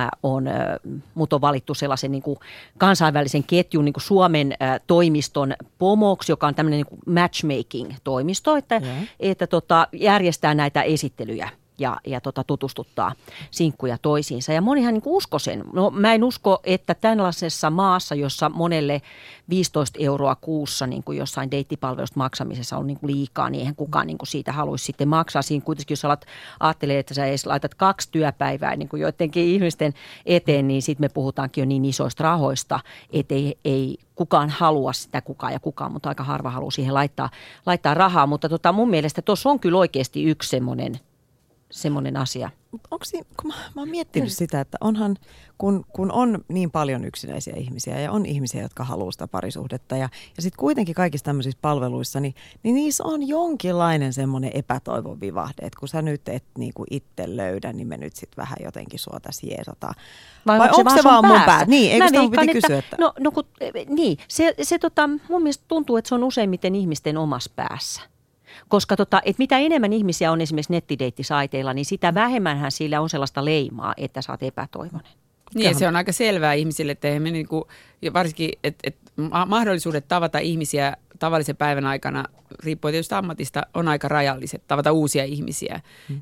mut on valittu sellaisen niin kuin kansainvälisen ketjun niin kuin Suomen toimiston pomoksi, joka on tämmöinen niin kuin matchmaking-toimisto, että järjestää näitä esittelyjä ja tutustuttaa sinkkuja toisiinsa. Ja monihan niin kuin usko sen. No, mä en usko, että tällaisessa maassa, jossa monelle 15 € kuussa niin kuin jossain deittipalvelusta maksamisessa on niin kuin liikaa, niin eihän kukaan niin kuin siitä haluaisi sitten maksaa. Siinä kuitenkin, jos ajattelee, että sä edes laitat 2 työpäivää niin kuin joidenkin ihmisten eteen, niin sitten me puhutaankin jo niin isoista rahoista, että ei kukaan halua sitä kukaan, mutta aika harva haluaa siihen laittaa rahaa. Mutta mun mielestä tuossa on kyllä oikeasti yksi semmoinen semmoinen asia.
Onko kun mä oon miettinyt sitä, että onhan, kun on niin paljon yksinäisiä ihmisiä ja on ihmisiä, jotka haluaa sitä parisuhdetta ja sitten kuitenkin kaikissa tämmöisissä palveluissa, niin niissä on jonkinlainen semmoinen epätoivon vivahde, että kun sä nyt et niinku itse löydä, niin me nyt sitten vähän jotenkin sua tässä jeesataan. Vai onko se vaan mun pää? Niin, eikö sitä mun piti kysyä? Että...
Niin, se mun mielestä tuntuu, että se on useimmiten ihmisten omassa päässä. Koska että mitä enemmän ihmisiä on esimerkiksi nettideittisaiteilla, niin sitä vähemmänhän sillä on sellaista leimaa, että sä oot epätoivoinen.
Niin, se on aika selvää ihmisille, että eihän me niinku, varsinkin, että mahdollisuudet tavata ihmisiä tavallisen päivän aikana, riippuen tietysti ammatista, on aika rajalliset, tavata uusia ihmisiä.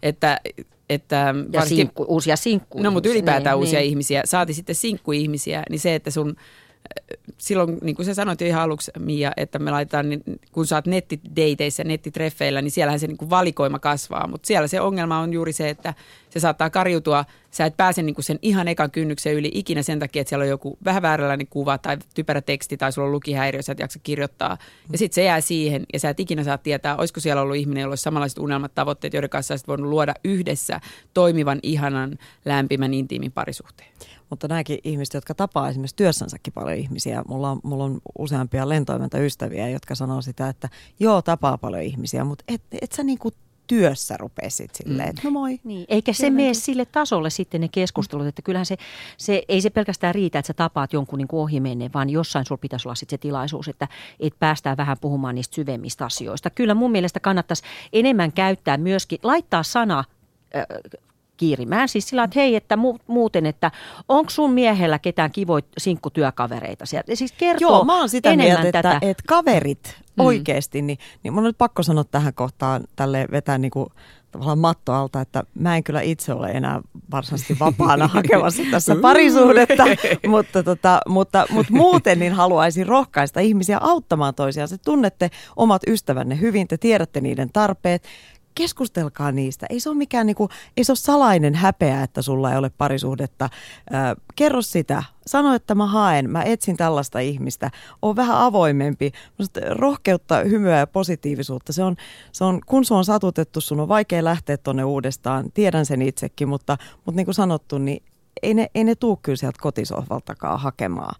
Että
varsinkin, ja uusia sinkkuja.
No, mutta ylipäätään uusia ihmisiä. Saati sitten sinkkuihmisiä, niin se, että silloin, niin kuin sä sanoit jo ihan aluksi, Mia, että me laitetaan, kun sä oot nettideiteissä, nettitreffeillä, niin siellähän se niin kuin valikoima kasvaa. Mutta siellä se ongelma on juuri se, että se saattaa karjutua. Sä et pääse niin kuin sen ihan ekan kynnyksen yli ikinä sen takia, että siellä on joku vähän vääränlainen kuva tai typerä teksti tai sulla on lukihäiriö, sä et jaksa kirjoittaa. Ja sitten se jää siihen ja sä et ikinä saa tietää, olisiko siellä ollut ihminen, jolla olisi samanlaiset unelmat, tavoitteet, joiden kanssa sä olisit voinut luoda yhdessä toimivan, ihanan, lämpimän, intiimin parisuhteen.
Mutta nämäkin ihmiset, jotka tapaa esimerkiksi työssänsäkin paljon ihmisiä, mulla on useampia lentoimentaystäviä, jotka sanoo sitä, että joo, tapaa paljon ihmisiä, mutta et sä niinku työssä rupesit silleen, että no moi.
Niin, eikä se mene sille tasolle sitten ne keskustelut, että kyllähän ei se pelkästään riitä, että sä tapaat jonkun niin kuin ohimenneen, vaan jossain sulla pitäisi olla sitten se tilaisuus, että päästään vähän puhumaan niistä syvemmistä asioista. Kyllä mun mielestä kannattaisi enemmän käyttää myöskin, laittaa sana kiirimään. Siis sillä että hei, että muuten, että onko sun miehellä ketään kivoja sinkkutyökavereita sieltä? Siis kertoo
joo, mä oon sitä mieltä, että kaverit oikeasti, niin mun on nyt pakko sanoa tähän kohtaan, tälleen vetää niinku tavallaan matto alta, että mä en kyllä itse ole enää varsinaisesti vapaana hakemassa tässä parisuhdetta, mutta muuten niin haluaisin rohkaista ihmisiä auttamaan toisiaan. Se tunnette omat ystävänne hyvin, te tiedätte niiden tarpeet. Keskustelkaa niistä. Ei se ole mikään ei se ole salainen häpeä, että sulla ei ole parisuhdetta. Kerro sitä. Sano, että mä etsin tällaista ihmistä. Oo vähän avoimempi. Rohkeutta, hymyä ja positiivisuutta. Se on, kun se on satutettu, sun on vaikea lähteä tonne uudestaan. Tiedän sen itsekin, mutta niin kuin sanottu, niin ei ne tuu kyllä sieltä kotisohvaltakaan hakemaan.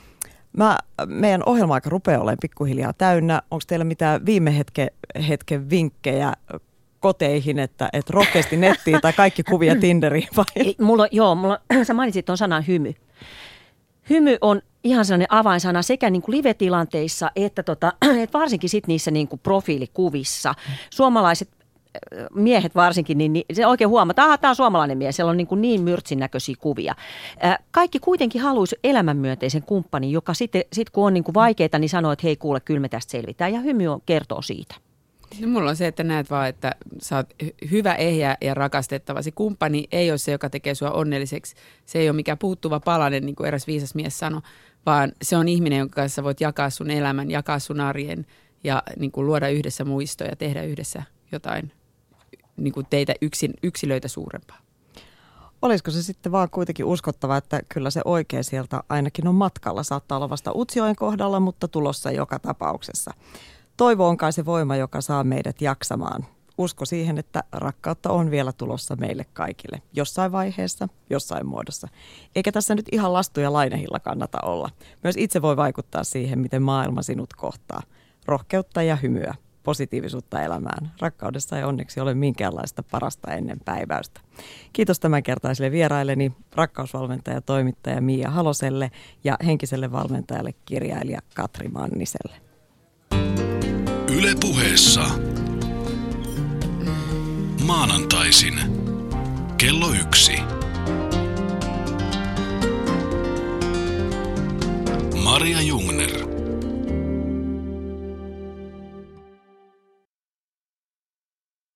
Meidän ohjelma-aika rupeaa olemaan pikkuhiljaa täynnä. Onko teillä mitään viime hetken vinkkejä koteihin, että rohkeasti nettiin tai kaikki kuvia Tinderiin vai?
Sä mainitsit tuon sanan hymy. Hymy on ihan sellainen avainsana sekä niin kuin live-tilanteissa että varsinkin sit niissä niin kuin profiilikuvissa. Suomalaiset miehet varsinkin, niin se oikein huomataan, että tämä on suomalainen mies, siellä on niin myrtsin näköisiä kuvia. Kaikki kuitenkin haluaisi elämänmyönteisen kumppanin, joka sitten kun on niin kuin vaikeita, niin sanoo, että hei kuule, kyllä me tästä selvitään ja hymy kertoo siitä.
No, mulla on se, että näet vaan, että sä oot hyvä, ehjä ja rakastettava. Se kumppani ei ole se, joka tekee sua onnelliseksi. Se ei ole mikään puuttuva palanen, niin kuin eräs viisas mies sanoi, vaan se on ihminen, jonka kanssa voit jakaa sun elämän, jakaa sun arjen ja niin kuin luoda yhdessä muistoja, tehdä yhdessä jotain niin kuin teitä yksilöitä suurempaa.
Olisiko se sitten vaan kuitenkin uskottava, että kyllä se oikea sieltä ainakin on matkalla. Saattaa olla vasta Utsjoen kohdalla, mutta tulossa joka tapauksessa. Toivo on kai se voima, joka saa meidät jaksamaan. Usko siihen, että rakkautta on vielä tulossa meille kaikille. Jossain vaiheessa, jossain muodossa. Eikä tässä nyt ihan lastu ja lainehilla kannata olla. Myös itse voi vaikuttaa siihen, miten maailma sinut kohtaa. Rohkeutta ja hymyä, positiivisuutta elämään. Rakkaudessa ei onneksi ole minkäänlaista parasta ennen päiväystä. Kiitos tämänkertaiselle vierailleni, rakkausvalmentaja ja toimittaja Mia Haloselle ja henkiselle valmentajalle kirjailija Katri Manniselle.
Yle Puheessa. Maanantaisin. Kello 1. Maria Jungner.